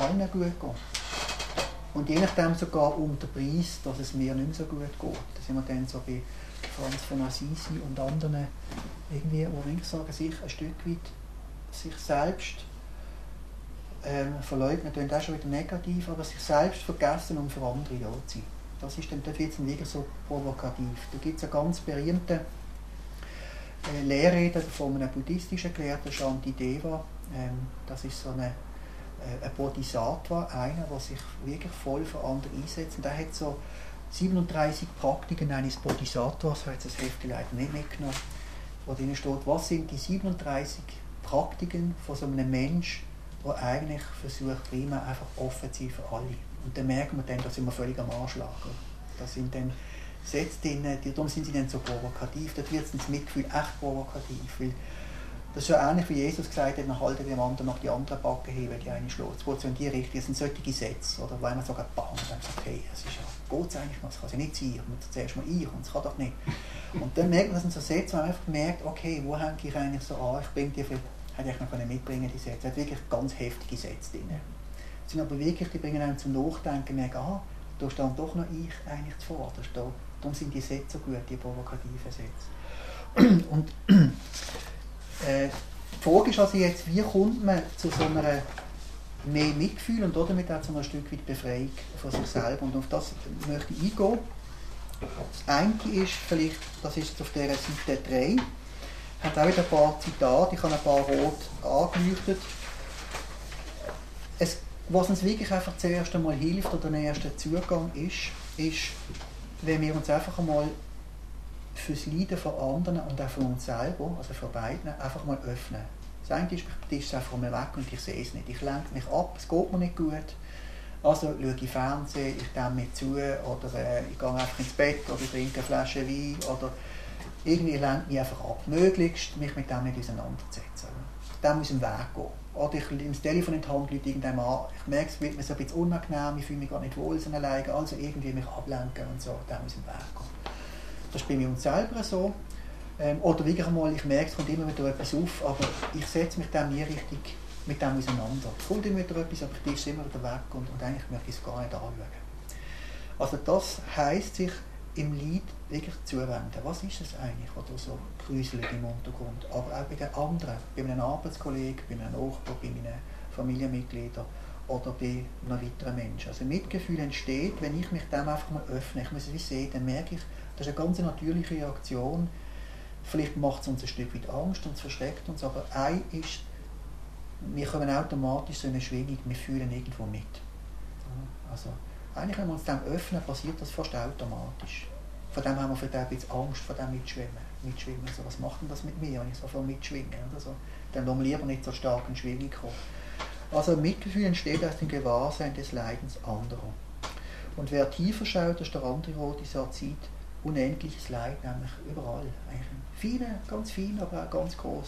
allen gut gehen. Und je nachdem sogar um den Preis, dass es mir nicht mehr so gut geht. Da sind wir dann so bei Franz von Assisi und anderen, irgendwie, wo ich sagen, sich ein Stück weit sich selbst ähm, verleugnen, das ist auch schon wieder negativ, aber sich selbst vergessen, um für andere da zu sein. Das ist dann, dort wird es dann wieder so provokativ. Da gibt es einen ganz berühmten äh, Lehrrede von einem buddhistischen Gelehrten, Shantideva. Ähm, das ist so eine, äh, ein Bodhisattva, einer, der sich wirklich voll für andere einsetzt. Und der hat so siebenunddreißig Praktiken eines Bodhisattvas, hat das Heft leider nicht mitgenommen, wo drin steht, was sind die siebenunddreißig Praktiken von so einem Menschen, der eigentlich versucht, prima einfach offen zu sein für alle. Und dann merken wir dann, da sind wir völlig am Anschlag. Das sind dann Sätze drin, darum sind sie dann so provokativ, dort wird das Mitgefühl echt provokativ. Weil das ist ja ähnlich wie Jesus gesagt hat, dann halten dem anderen noch die andere Backe hin, weil die eine schlägt. Das geht so in die Richtung, das sind solche Sätze, oder weil man sogar bam, und dann sagt, hey, es ist ja, geht es eigentlich noch, es kann ja nicht sein, und zuerst mal ich, und es kann doch nicht. Und dann merkt man, das sind so Sätze, wo man einfach merkt, okay, wo hänge ich eigentlich so an, ich bringe die viel, hätte ich noch mitbringen die Sätze, es hat wirklich ganz heftige Sätze drin. Die sind aber wirklich, die bringen einem zum Nachdenken, merken, aha, da steht doch noch ich eigentlich zuvorderst. Da, darum sind die Sätze so gut, die provokativen Sätze. Und äh, die Frage ist also jetzt, wie kommt man zu so einer mehr Mitgefühl und damit auch zu einem Stück weit Befreiung von sich selber. Und auf das möchte ich eingehen. Das eine ist vielleicht, das ist auf dieser Seite drei, hat auch wieder ein paar Zitate, ich habe ein paar rot angeleuchtet. Es, was uns wirklich einfach zuerst einmal hilft oder ein erster Zugang ist, ist, wenn wir uns einfach einmal fürs Leiden von anderen und auch für uns selber, also für beiden, einfach mal öffnen. Das eine ist, ich ist einfach mal weg und ich sehe es nicht. Ich lenke mich ab, es geht mir nicht gut. Also schaue ich Fernsehen, ich dämme mir zu oder äh, ich gehe einfach ins Bett oder ich trinke eine Flasche Wein oder irgendwie lenke mich einfach ab. Möglichst mich mit dem nicht auseinandersetzen. Dem muss im Weg gehen. Oder ich nehme das Telefon in die Hand, Leute irgendwann an, ich merke, es wird mir so ein bisschen unangenehm, ich fühle mich gar nicht wohl so alleine, also irgendwie mich ablenken und so, dem muss im Weg gehen. Das ist bei mir uns selber so. Ähm, oder wirklich einmal, ich merke, es kommt immer wieder etwas auf, aber ich setze mich dem nie richtig mit dem auseinander. Es kommt immer wieder etwas, aber ich ist immer wieder weg und, und eigentlich möchte ich es gar nicht anschauen. Also das heisst, sich im Leid wirklich zuwenden. Was ist es eigentlich, was da so kräuselt im Untergrund? Aber auch bei den anderen, bei einem Arbeitskollegen, bei einem Nachbarn, bei meinen Familienmitgliedern oder bei einem weiteren Menschen. Also Mitgefühl entsteht, wenn ich mich dem einfach mal öffne. Ich muss es wie sehen, dann merke ich, das ist eine ganz natürliche Reaktion. Vielleicht macht es uns ein Stück weit Angst und es versteckt uns, aber ein ist, wir kommen automatisch so eine Schwingung, wir fühlen irgendwo mit. Also, eigentlich, wenn wir uns dem öffnen, passiert das fast automatisch. Von dem haben wir vielleicht auch ein bisschen Angst, von dem mitschwimmen. mitschwimmen. Also, was macht denn das mit mir, wenn ich so viel mitschwinge? Also, dann lassen wir lieber nicht so stark in Schwingung kommen. Also Mitgefühl entsteht aus dem Gewahrsein des Leidens anderer. Und wer tiefer schaut, ist der andere rote Satz, sieht unendliches Leid, nämlich überall. Eigentlich viele, ganz fein, aber auch ganz groß.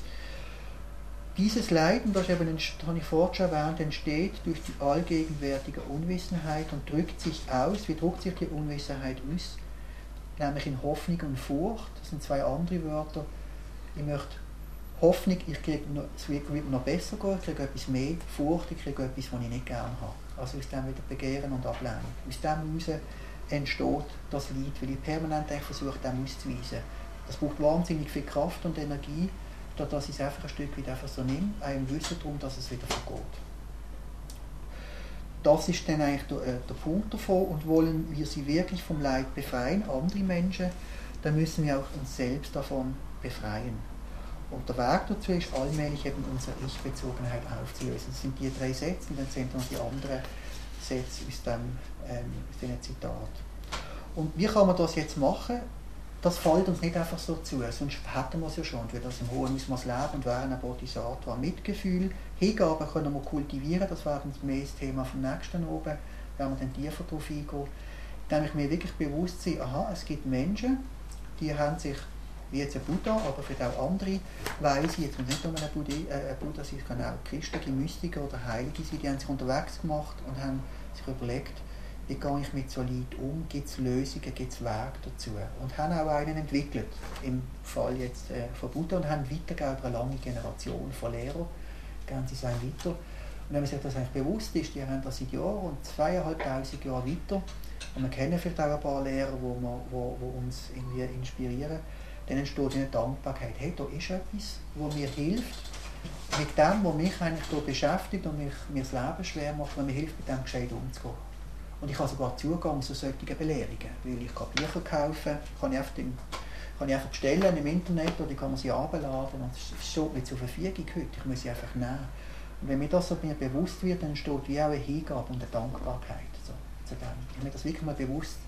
Dieses Leiden, das eben, habe ich vorhin schon erwähnt, entsteht durch die allgegenwärtige Unwissenheit und drückt sich aus. Wie drückt sich die Unwissenheit aus? Nämlich in Hoffnung und Furcht. Das sind zwei andere Wörter. Ich möchte Hoffnung, ich kriege noch, es wird mir noch besser gehen, ich kriege etwas mehr. Furcht, ich kriege etwas, was ich nicht gerne habe. Also aus dem wieder Begehren und Ablehnung. Aus dem heraus entsteht das Leid, weil ich permanent versuche, dem auszuweisen. Das braucht wahnsinnig viel Kraft und Energie, dass ich es einfach ein Stück weit einfach so nehme, einem Wissen darum, dass es wieder vergeht. Das ist dann eigentlich der, äh, der Punkt davon. Und wollen wir sie wirklich vom Leid befreien, andere Menschen, dann müssen wir auch uns selbst davon befreien. Und der Weg dazu ist allmählich eben unsere Ich-Bezogenheit aufzulösen. Das sind die drei Sätze und dann sind noch die anderen Sätze aus dem ähm, aus diesem Zitat. Und wie kann man das jetzt machen? Das fällt uns nicht einfach so zu, sonst hätten wir es ja schon. Und wir das im hohen Ausmaß leben und wären ein Bodhisattva. Mitgefühl, Hingabe können wir kultivieren, das wäre mehr das Thema vom nächsten oben, wenn wir dann tiefer darauf eingehen. Nämlich mir wirklich bewusst sein, aha, es gibt Menschen, die haben sich, wie jetzt ein Buddha, aber vielleicht auch andere Weise, jetzt muss nicht nur ein Buddha, äh, ein Buddha sein, es können auch christliche Mystiker oder Heilige sein, die haben sich unterwegs gemacht und haben sich überlegt, wie gehe ich mit so Leid um, gibt es Lösungen, gibt es Wege dazu. Und haben auch einen entwickelt, im Fall jetzt äh, von Buddha, und haben weitergegeben über eine lange Generation von Lehrern, geben sie es einem weiter. Und wenn man sich das eigentlich bewusst ist, die haben das seit Jahren und zweieinhalbtausend Jahre weiter, und wir kennen vielleicht auch ein paar Lehrer, die wo, wo, wo uns irgendwie inspirieren, dann entsteht eine Dankbarkeit. Hey, da ist etwas, das mir hilft, mit dem, was mich eigentlich hier beschäftigt und mich, mir das Leben schwer macht, was mir hilft, mit dem gescheit umzugehen. Und ich habe sogar Zugang zu solchen Belehrungen, weil ich kann Bücher kaufen, kann ich einfach, im, kann ich einfach bestellen im Internet oder ich kann man sie herunterladen und es steht mir zur Verfügung heute, ich muss sie einfach nehmen. Und wenn mir das so mir bewusst wird, dann entsteht wie auch eine Hingabe und eine Dankbarkeit so, zu dem. Wenn ich mir das wirklich mal bewusst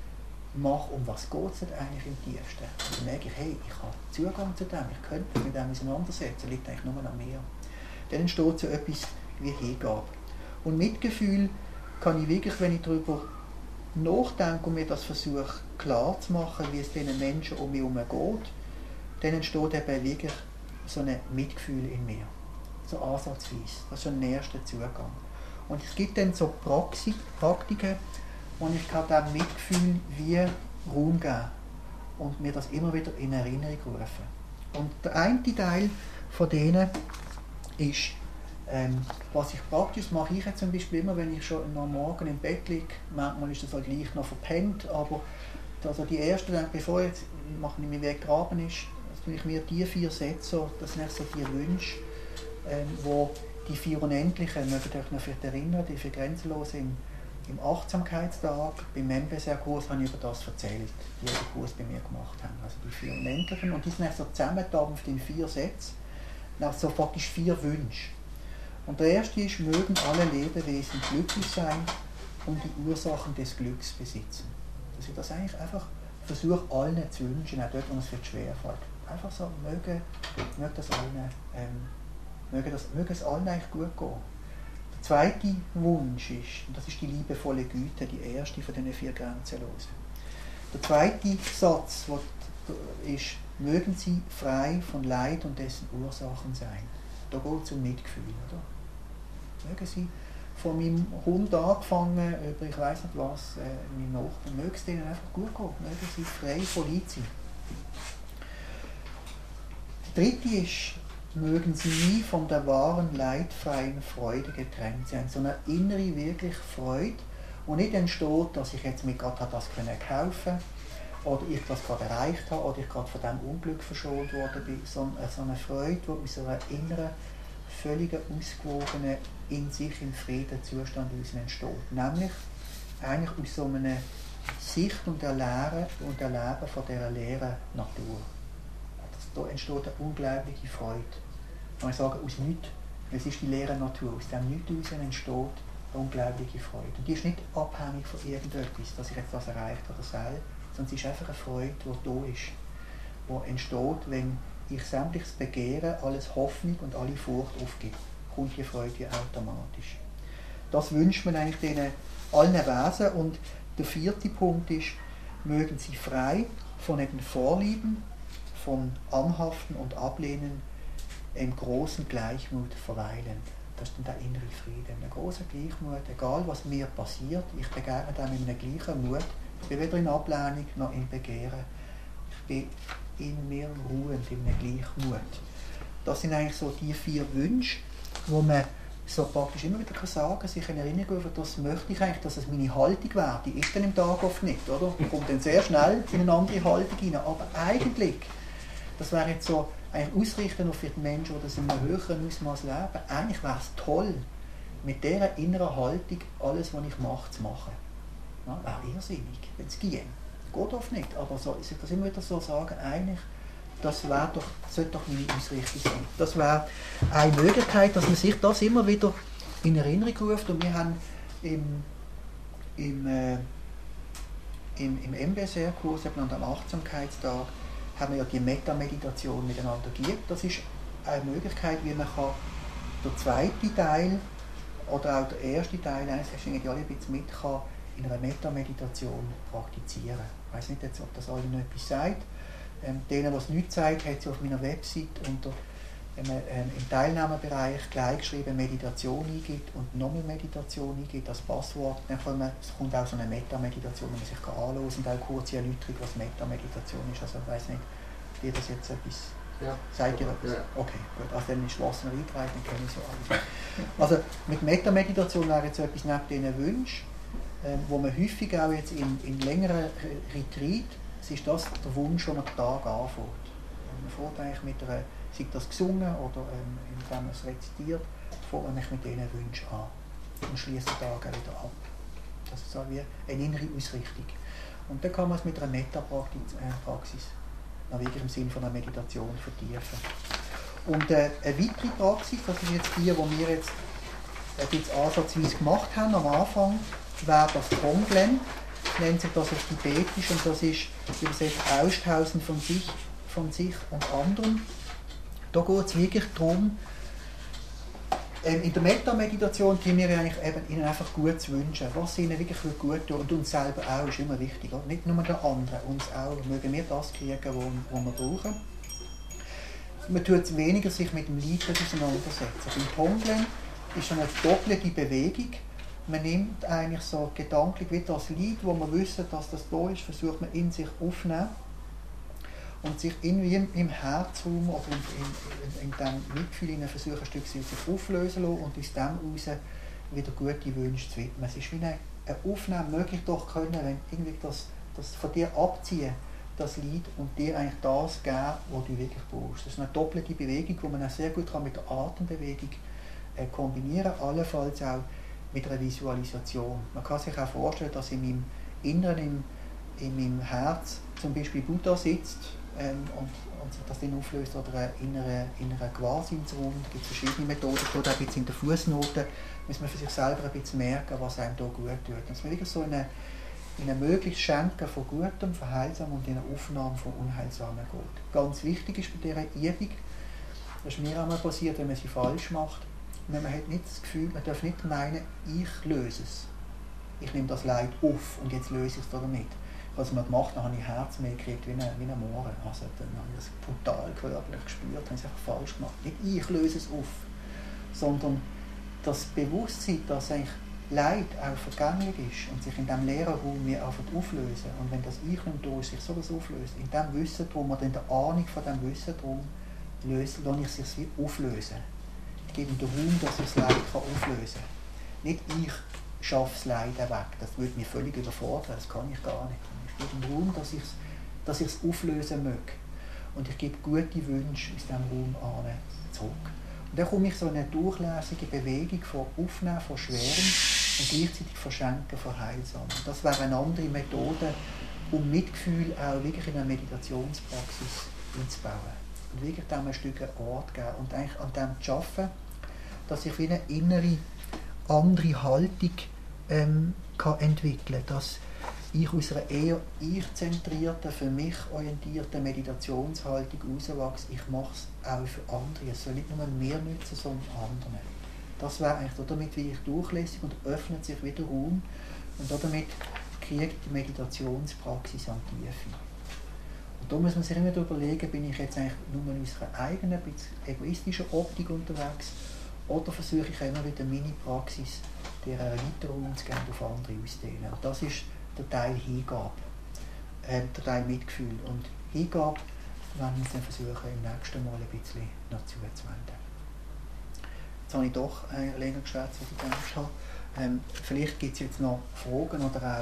mache, um was geht es eigentlich im Tiefsten, dann merke ich, hey, ich habe Zugang zu dem, ich könnte mich mit dem auseinandersetzen, liegt eigentlich nur an mir. Dann entsteht so etwas wie Hingabe. Und Mitgefühl kann ich wirklich, wenn ich darüber nachdenke und mir das versuche klar zu machen, wie es diesen Menschen um mich herum geht, dann entsteht eben wirklich so ein Mitgefühl in mir. So ansatzweise. Das ist so ein erster Zugang. Und es gibt dann so Praxis, Praktiken, wo ich kann diesem Mitgefühl wie Raum geben und mir das immer wieder in Erinnerung rufen. Und der eine Teil von denen ist, ähm, was ich praktisch mache, ich jetzt zum Beispiel immer, wenn ich schon am Morgen im Bett liege, manchmal ist das halt gleich noch verpennt, aber also die erste, bevor jetzt mache ich mich weggraben ist, tue ich mir die vier Sätze, das sind so die Wünsche, ähm, wo die vier Unendlichen, mögt ihr euch noch vielleicht erinnern, die vier Grenzenlosen im, im Achtsamkeitstag, beim M B S R-Kurs habe ich über das erzählt, die den Kurs bei mir gemacht haben, also die vier Unendlichen, und die sind so zusammengedampft in vier Sätze, nach so praktisch vier Wünsche. Und der erste ist, mögen alle Lebewesen glücklich sein und die Ursachen des Glücks besitzen. Dass ich das eigentlich einfach versuche, allen zu wünschen, auch dort, wo es vielleicht schwerfällt. Einfach so, möge, möge, das allen, ähm, möge, das, möge es allen eigentlich gut gehen. Der zweite Wunsch ist, und das ist die liebevolle Güte, die erste von diesen vier Grenzenlosen. Der zweite Satz ist, mögen sie frei von Leid und dessen Ursachen sein. Da geht es um Mitgefühl, oder? Mögen sie von meinem Hund angefangen, über ich weiß nicht was, äh, meine Nachbarn, mögen es denen einfach gut gehen, mögen sie frei von Leid sein. Der dritte ist, mögen sie nie von der wahren, leidfreien Freude getrennt sein, sondern eine innere, wirklich Freude, die nicht entsteht, dass ich jetzt mir gerade das können kaufen oder ich das gerade erreicht habe oder ich gerade von diesem Unglück verschont worden bin, sondern so eine Freude, die aus einer inneren, völligen, ausgewogenen, in sich im Frieden-Zustand entsteht. Nämlich eigentlich aus so einer Sicht und Erleben und Erleben von dieser leeren Natur. Da entsteht eine unglaubliche Freude. Kann man sagen, aus nichts, es ist die leere Natur, aus dem Nichts heraus entsteht eine unglaubliche Freude. Und die ist nicht abhängig von irgendetwas, dass ich jetzt das erreicht oder soll, sondern es ist einfach eine Freude, die da ist, die entsteht, wenn ich sämtliches Begehren, alles Hoffnung und alle Furcht aufgibt, kommt die Freude automatisch. Das wünscht man eigentlich denen allen Wesen. Und der vierte Punkt ist, mögen sie frei von den Vorlieben, von Anhaften und Ablehnen im großen Gleichmut verweilen. Das ist dann der innere Frieden. Ein großer Gleichmut, egal was mir passiert, ich begegne dem mit einem gleichen Mut. Ich bin weder in Ablehnung noch in Begehren. Ich bin in mir ruhend, in einem Gleichmut. Das sind eigentlich so die vier Wünsche, wo man so praktisch immer wieder sagen kann, sich in Erinnerung rufen, das möchte ich eigentlich, dass es meine Haltung wäre. Die ist dann im Tag oft nicht, oder? Man kommt dann sehr schnell in eine andere Haltung hinein. Aber eigentlich, das wäre jetzt so, eigentlich ausrichten auf die Menschen, die das in einem höheren Ausmaß leben, eigentlich wäre es toll, mit dieser inneren Haltung alles, was ich mache, zu machen. Ja, wäre irrsinnig, wenn es ginge. Geht oft nicht, aber so, ich das immer wieder so sagen, eigentlich, das wäre doch, sollte doch meine Ausrichtung sein. Das wäre eine Möglichkeit, dass man sich das immer wieder in Erinnerung ruft. Und wir haben im, im, äh, im, im M B S R-Kurs, am Achtsamkeitstag, haben wir ja die Metta-Meditation miteinander gegeben. Das ist eine Möglichkeit, wie man kann den zweiten Teil oder auch den ersten Teil, das hast du irgendwie alle ein bisschen mit, kann in einer Metta-Meditation praktizieren. Ich weiss nicht jetzt, ob das allen noch etwas sagt. Ähm, denen, was es nichts sagt, hat sie auf meiner Website unter wenn man ähm, im Teilnahmebereich gleichgeschrieben Meditation eingibt und nochmal Meditation eingibt als Passwort, dann kommt, man, es kommt auch so eine Metta-Meditation, wo man sich anhören kann und auch eine kurze Erläuterung, was Metta-Meditation ist. Also ich weiss nicht, ob dir das jetzt etwas Ja. Seid ihr das? Ja. Okay, gut. Also dann ist Wasser eingetragen, dann kennen Sie ja alles. Also mit Metameditation wäre jetzt so etwas neben diesen Wünschen, ähm, wo man häufig auch jetzt in, in längeren Retreat, es ist das der Wunsch, den man den Tag anfängt. Man fängt eigentlich mit einer, sei das gesungen oder ähm, indem man es rezitiert, fängt man mit diesen Wünschen an und schließt den Tag auch wieder ab. Das ist so wie eine innere Ausrichtung. Und dann kann man es mit einer Metapraxis äh, wirklich im Sinne von einer Meditation vertiefen. Und äh, eine weitere Praxis, das ist jetzt die, die wir jetzt ein bisschen ansatzweise gemacht haben am Anfang, wäre das Tonglen, nennt sich das auf Tibetisch, und das ist übersetzt Austauschen von sich, von sich und anderen. Da geht es wirklich darum, ähm, in der Metameditation tun wir eigentlich eben ihnen einfach gut zu wünschen, was ihnen wirklich gut tut, und uns selber auch, ist immer wichtig, oder? Nicht nur den anderen, uns auch, mögen wir das kriegen, was wir brauchen. Man tut es weniger sich mit dem Leid auseinandersetzen. Beim Tonglen ist eine doppelte Bewegung. Man nimmt eigentlich so gedanklich wie das Lied, wo man wissen, dass das da ist, versucht man in sich aufzunehmen und sich irgendwie im Herzraum oder in, in, in dem Mitgefühl versuchen, ein Stück sich auflösen lassen und aus dem heraus wieder gute Wünsche zu widmen. Es ist wie ein Aufnehmen möglich doch können, wenn irgendwie das, das von dir abziehen, das Lied, und dir eigentlich das geben, was du wirklich brauchst. Das ist eine doppelte Bewegung, die man auch sehr gut mit der Atembewegung äh, kombinieren kann, allenfalls auch mit einer Visualisation. Man kann sich auch vorstellen, dass in meinem Inneren, in, in meinem Herz zum Beispiel Buddha sitzt ähm, und, und sich das dann auflöst, oder ein innerer, innerer Quasinsraum. Es gibt verschiedene Methoden, gerade auch ein bisschen in der Fußnote muss man für sich selber ein bisschen merken, was einem da gut tut. Dass man wirklich so eine, in ein mögliches Schenken von Gutem, von Heilsamem und in eine Aufnahme von Unheilsamem geht. Ganz wichtig ist bei dieser Übung, das ist mir auch mal passiert, wenn man sie falsch macht, man hat nicht das Gefühl, man darf nicht meinen, ich löse es. Ich nehme das Leid auf und jetzt löse ich es damit. Was man gemacht, dann habe ich Herz mehr gekriegt wie ein, wie ein Mohren. Also dann habe ich das brutal körperlich gespürt, habe ich es einfach falsch gemacht. Nicht ich löse es auf, sondern das Bewusstsein, dass eigentlich Leid auch vergänglich ist und sich in diesem leeren Raum mir auflösen. Und wenn das Ich nicht da ist, sich sowieso auflöst. In dem Wissen drum oder in der Ahnung von dem Wissen drum, löse, lasse ich es sich wie auflösen. Ich gebe den Raum, dass ich das Leid auflösen kann. Nicht ich schaffe das Leid weg, das würde mich völlig überfordern, das kann ich gar nicht. Ich gebe den Raum, dass ich es dass ich es auflösen möchte. Und ich gebe gute Wünsche aus diesem Raum an zurück. Und dann komme ich so in eine durchlässige Bewegung von Aufnehmen, von Schwerem und gleichzeitig Verschenken von Heilsamem. Das wäre eine andere Methode, um Mitgefühl auch wirklich in eine Meditationspraxis einzubauen. Und wirklich dem ein Stück Ort geben und eigentlich an dem zu arbeiten, dass ich wie eine innere, andere Haltung ähm, kann entwickeln kann. Dass ich aus einer eher ich-zentrierten, für mich orientierten Meditationshaltung herauswachse. Ich mache es auch für andere. Es soll nicht nur mir nützen, sondern anderen. Das wäre eigentlich, damit wie ich durchlässig und öffnet sich wieder Raum und damit kriegt die Meditationspraxis an Tiefe. Und da muss man sich immer überlegen, bin ich jetzt eigentlich nur in unserer eigenen, egoistischen Optik unterwegs, oder versuche ich immer wieder meine Praxis der Erweiterung zu geben und auf andere ausdehnen. Und das ist der Teil Hingabe, äh, der Teil Mitgefühl. Und Hingabe werden wir dann versuchen, im nächsten Mal ein bisschen noch zuzuwenden. Jetzt habe ich doch äh, länger geschwätzt, als ich gedacht habe. Ähm, vielleicht gibt es jetzt noch Fragen oder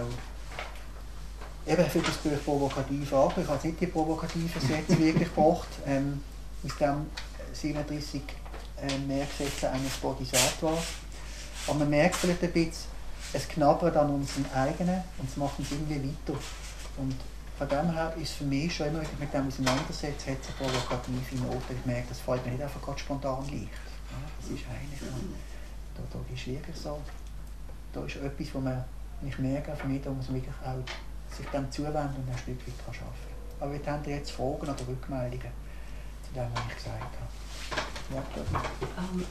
auch eben für das Buch provokativ an. Ich habe nicht die provokativen Sätze wirklich gebracht. Ähm, aus dem siebenunddreißig äh, Merksätze eines Bodhisattvas. Aber man merkt vielleicht ein bisschen, es knabbert an unserem eigenen und es macht uns irgendwie weiter. Und von dem her ist für mich schon immer, wenn ich mit dem auseinandersetze, hat es eine provokative Note. Ich merke, das fällt mir nicht einfach gerade spontan leicht. Ja, das ist eigentlich, da, da ist wirklich so, da ist etwas, wo man, ich merke, für mich, da muss man wirklich auch sich dem zuwenden und ein Stück weit arbeiten kann. Aber wir haben jetzt Fragen oder Rückmeldungen zu dem, was ich gesagt habe. Ja, um,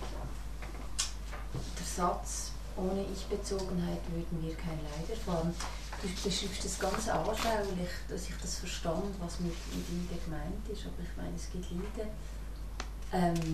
der Satz, ohne Ich-Bezogenheit würden wir kein Leid erfahren. Du beschreibst das ganz anschaulich, dass ich das verstand, was mit Leiden gemeint ist. Aber ich meine, es gibt Leiden, ähm,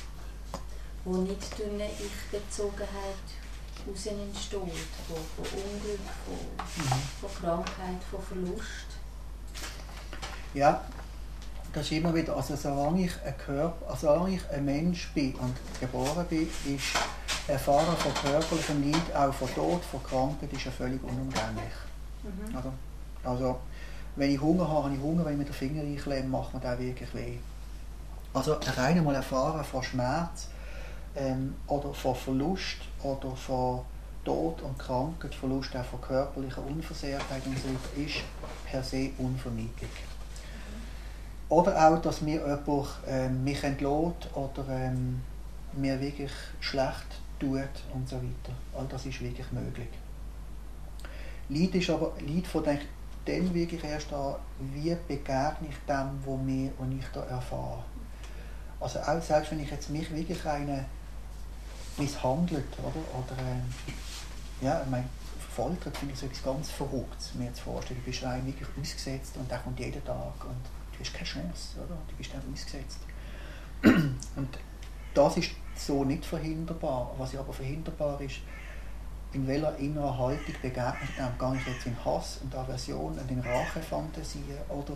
wo nicht durch eine Ich-Bezogenheit heraus entsteht, von, von Unglück, von, mhm. von Krankheit, von Verlust. Ja, das ist immer wieder, also solange ich ein Körper, also solange ich ein Mensch bin und geboren bin, ist Erfahren von körperlichem Leid, auch von Tod, von Krankheit, ist ja völlig unumgänglich. Mhm. Also, also, wenn ich Hunger habe, habe ich Hunger, wenn ich mir den Finger einklemme, macht mir das wirklich weh. Also rein einmal erfahren von Schmerz ähm, oder von Verlust oder von Tod und Krankheit, Verlust auch von körperlicher Unversehrtheit und so weiter, ist per se unvermeidlich. Oder auch, dass mir jemand ähm, mich entlässt oder ähm, mir wirklich schlecht tut und so weiter. All das ist wirklich möglich. Leid ist aber Leid von den, dann wirklich erst an, wie begegne ich dem, wo mir und ich da erfahre. Also auch selbst wenn ich jetzt mich wirklich eine misshandelt, oder, oder äh, ja, ich meine, foltert finde ich so etwas ganz Verrücktes, mir zu vorstellen. Du bist einem wirklich ausgesetzt und der kommt jeden Tag und du hast keine Chance, oder? Du bist dann ausgesetzt. Und das ist so nicht verhinderbar. Was aber verhinderbar ist, in welcher inneren Haltung begegne ich dem? Gehe ich jetzt in Hass und Aversion und in Rachefantasien oder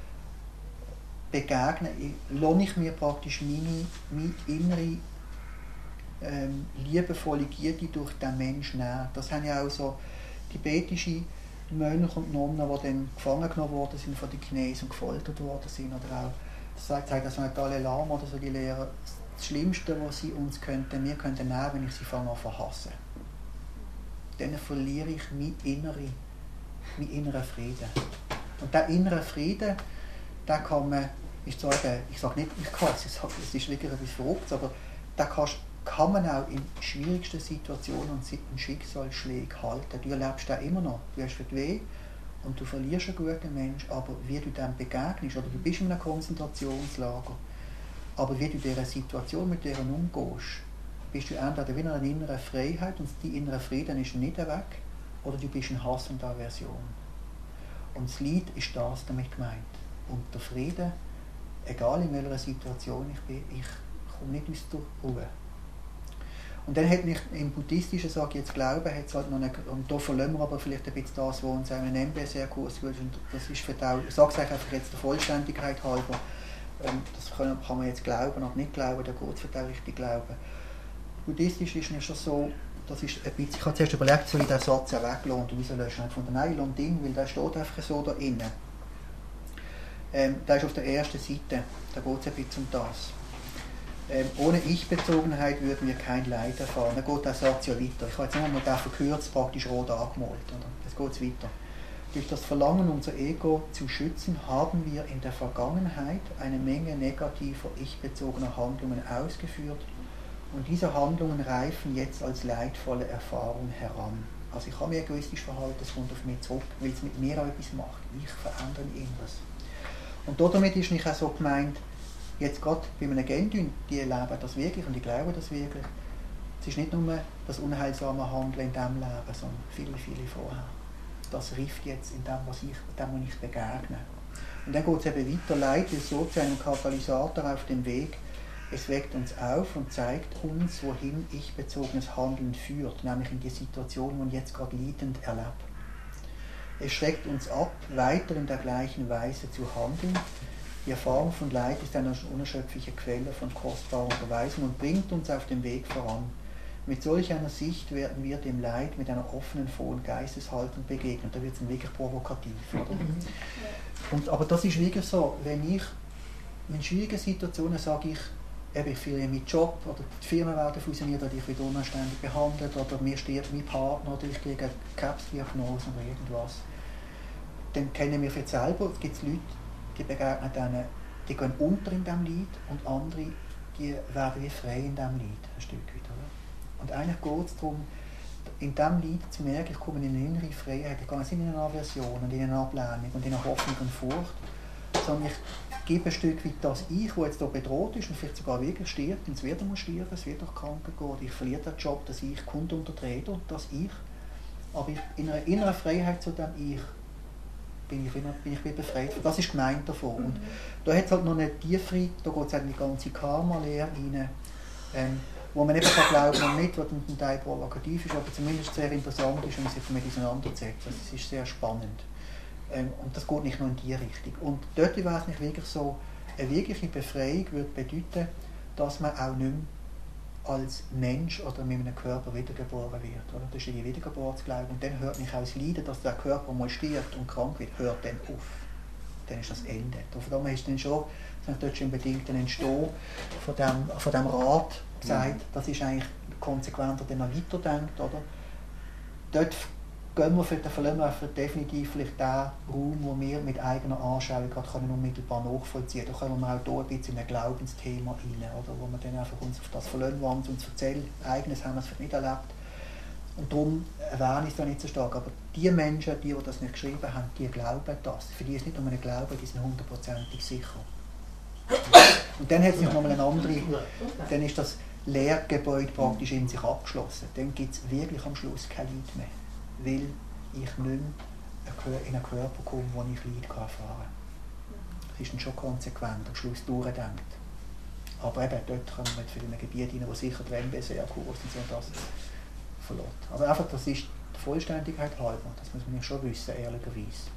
begegne ich, lohne ich mir praktisch meine, meine innere ähm, liebevolle Gierde durch den Menschen nehmen. Das haben ja auch so tibetische Mönche und Nonnen, die dann gefangen genommen worden sind von den Chinesen und gefoltert worden sind. Oder auch, das sagt also ein Dalai Lama oder so, die Lehrer, das Schlimmste, was sie uns könnten, wir könnten nehmen, wenn ich sie fange an zu hassen. Dann verliere ich meinen inneren, meinen inneren Frieden. Und dieser innere Frieden, den kann man, ich sage, ich sage nicht, ich kann es, ich sage, es ist wirklich etwas Verrücktes, aber den kannst, kann man auch in schwierigsten Situationen und in Schicksalsschlägen halten. Du erlebst das immer noch. Du hast weh und du verlierst einen guten Menschen, aber wie du dem begegnest, oder du bist in einem Konzentrationslager, aber wie du dieser Situation mit der umgehst, bist du entweder wieder in einer inneren Freiheit und die innere Frieden ist nicht weg, oder du bist in Hass und Aversion. Und das Leid ist das damit gemeint. Und der Frieden, egal in welcher Situation ich bin, ich komme nicht aus der Ruhe. Und dann hat nicht im buddhistischen, sage ich jetzt, Glauben, hat es halt noch eine, und da verlieren wir aber vielleicht ein bisschen das, was uns einen M B S-Kurs gut ist, und das ist verdaut, ich sage es einfach jetzt der Vollständigkeit halber, ähm, das kann, kann man jetzt glauben oder nicht glauben, da geht es für den richtig Glauben. Buddhistisch ist nicht schon so, das ist ein bisschen, ich habe zuerst überlegt, soll ich den Satz auch weglassen und rauslöschen von der Nylon-Ding, weil der steht einfach so da innen. Ähm, der ist auf der ersten Seite, da geht es ein bisschen um das. Ähm, ohne Ich-Bezogenheit würden wir kein Leid erfahren. Da geht der Satz ja weiter. Ich habe jetzt nur mal den verkürzt, praktisch rot angemalt. Jetzt geht es weiter. Durch das Verlangen, unser Ego zu schützen, haben wir in der Vergangenheit eine Menge negativer ich-bezogener Handlungen ausgeführt und diese Handlungen reifen jetzt als leidvolle Erfahrung heran. Also ich habe mich egoistisch verhalten, es kommt auf mich zurück, weil es mit mir auch etwas macht. Ich verändere Inneres. Und damit ist nicht auch so gemeint, jetzt gerade bei einem Gendün, die erleben das wirklich und die glauben das wirklich. Es ist nicht nur das unheilsame Handeln in diesem Leben, sondern viele, viele vorher. Das reift jetzt in dem, was ich, dem, was ich begegne. Und dann geht es eben weiter. Leid ist so zu einem Katalysator auf dem Weg. Es weckt uns auf und zeigt uns, wohin ich-bezogenes Handeln führt, nämlich in die Situation, die man jetzt gerade leidend erlebt. Es schreckt uns ab, weiter in der gleichen Weise zu handeln. Die Erfahrung von Leid ist eine unerschöpfliche Quelle von kostbarer Unterweisung und bringt uns auf dem Weg voran. Mit solch einer Sicht werden wir dem Leid mit einer offenen, frohen Geisteshaltung begegnen. Da wird es dann wirklich provokativ. Oder? Und, aber das ist wirklich so, wenn ich in schwierigen Situationen sage, ich, eben, ich verliere meinen Job oder die Firmen werden fusioniert oder ich werde unanständig behandelt oder mir stirbt mein Partner oder ich kriege eine Krebsdiagnose oder irgendwas, dann kennen wir jetzt selber, es gibt Leute, die begegnen denen, die gehen unter in diesem Leid und andere, die werden wie frei in diesem Leid, ein Stück weit. Oder? Und eigentlich geht es darum, in diesem Leid zu merken, ich komme in eine innere Freiheit, ich gehe nicht in eine Aversion und in eine Ablehnung und in eine Hoffnung und Furcht, sondern ich gebe ein Stück weit das Ich, das jetzt hier bedroht ist und vielleicht sogar wirklich stirbt, und es wird einmal sterben, es wird auch Krankheit gehen, ich verliere den Job, das Ich kommt unter die Räder, das Ich, aber ich, in einer inneren Freiheit zu dem Ich, bin ich, bin ich befreit. Das ist gemeint davon. Und da hat es halt noch eine tiefere, da geht es halt in die ganze Karma-Lehre rein, ähm, wo man eben kann glauben und nicht, was ein Teil provokativ ist, aber zumindest sehr interessant ist, wenn man sich damit auseinandersetzt. Also es ist sehr spannend. Ähm, und das geht nicht nur in die Richtung. Und dort wäre es nicht wirklich so, eine wirkliche Befreiung würde bedeuten, dass man auch nicht mehr als Mensch oder mit einem Körper wiedergeboren wird. Oder? Das ist die Wiedergeburtsglaube. Und dann hört nicht auch das Leiden, dass der Körper mal stirbt und krank wird, hört dann auf. Dann ist das Ende. Und von daher ist dann schon, das dort schon bedingt ein Entstehen von dem, von dem Rat gesagt, das ist eigentlich konsequenter, wenn er weiterdenkt. Oder? Dort gehen wir für den, verlieren wir für definitiv vielleicht den Raum, wo wir mit eigener Anschauung gerade können unmittelbar nachvollziehen können. Da kommen wir auch hier ein bisschen in ein Glaubensthema rein, oder? Wo wir dann einfach uns auf das verlieren, was uns erzählt. Eigenes haben wir es vielleicht nicht erlebt. Und darum erwähne ich es da nicht so stark. Aber die Menschen, die, die das nicht geschrieben haben, die glauben das. Für die ist nicht nur ein Glaube, die sind hundertprozentig sicher. Und dann hat es noch mal eine andere, dann ist das Lehrgebäude praktisch in sich abgeschlossen. Dann gibt es wirklich am Schluss kein Leid mehr. Weil ich nicht mehr in einen Körper komme, wo ich Leid erfahren kann. Das ist dann schon konsequent, am Schluss durchdenkt. Aber eben, dort kommen wir für ein Gebiet rein, wo sicher der M B C-Kurs und so das verlässt. Aber einfach, das ist die Vollständigkeit halber, das muss man ja schon wissen, ehrlicherweise.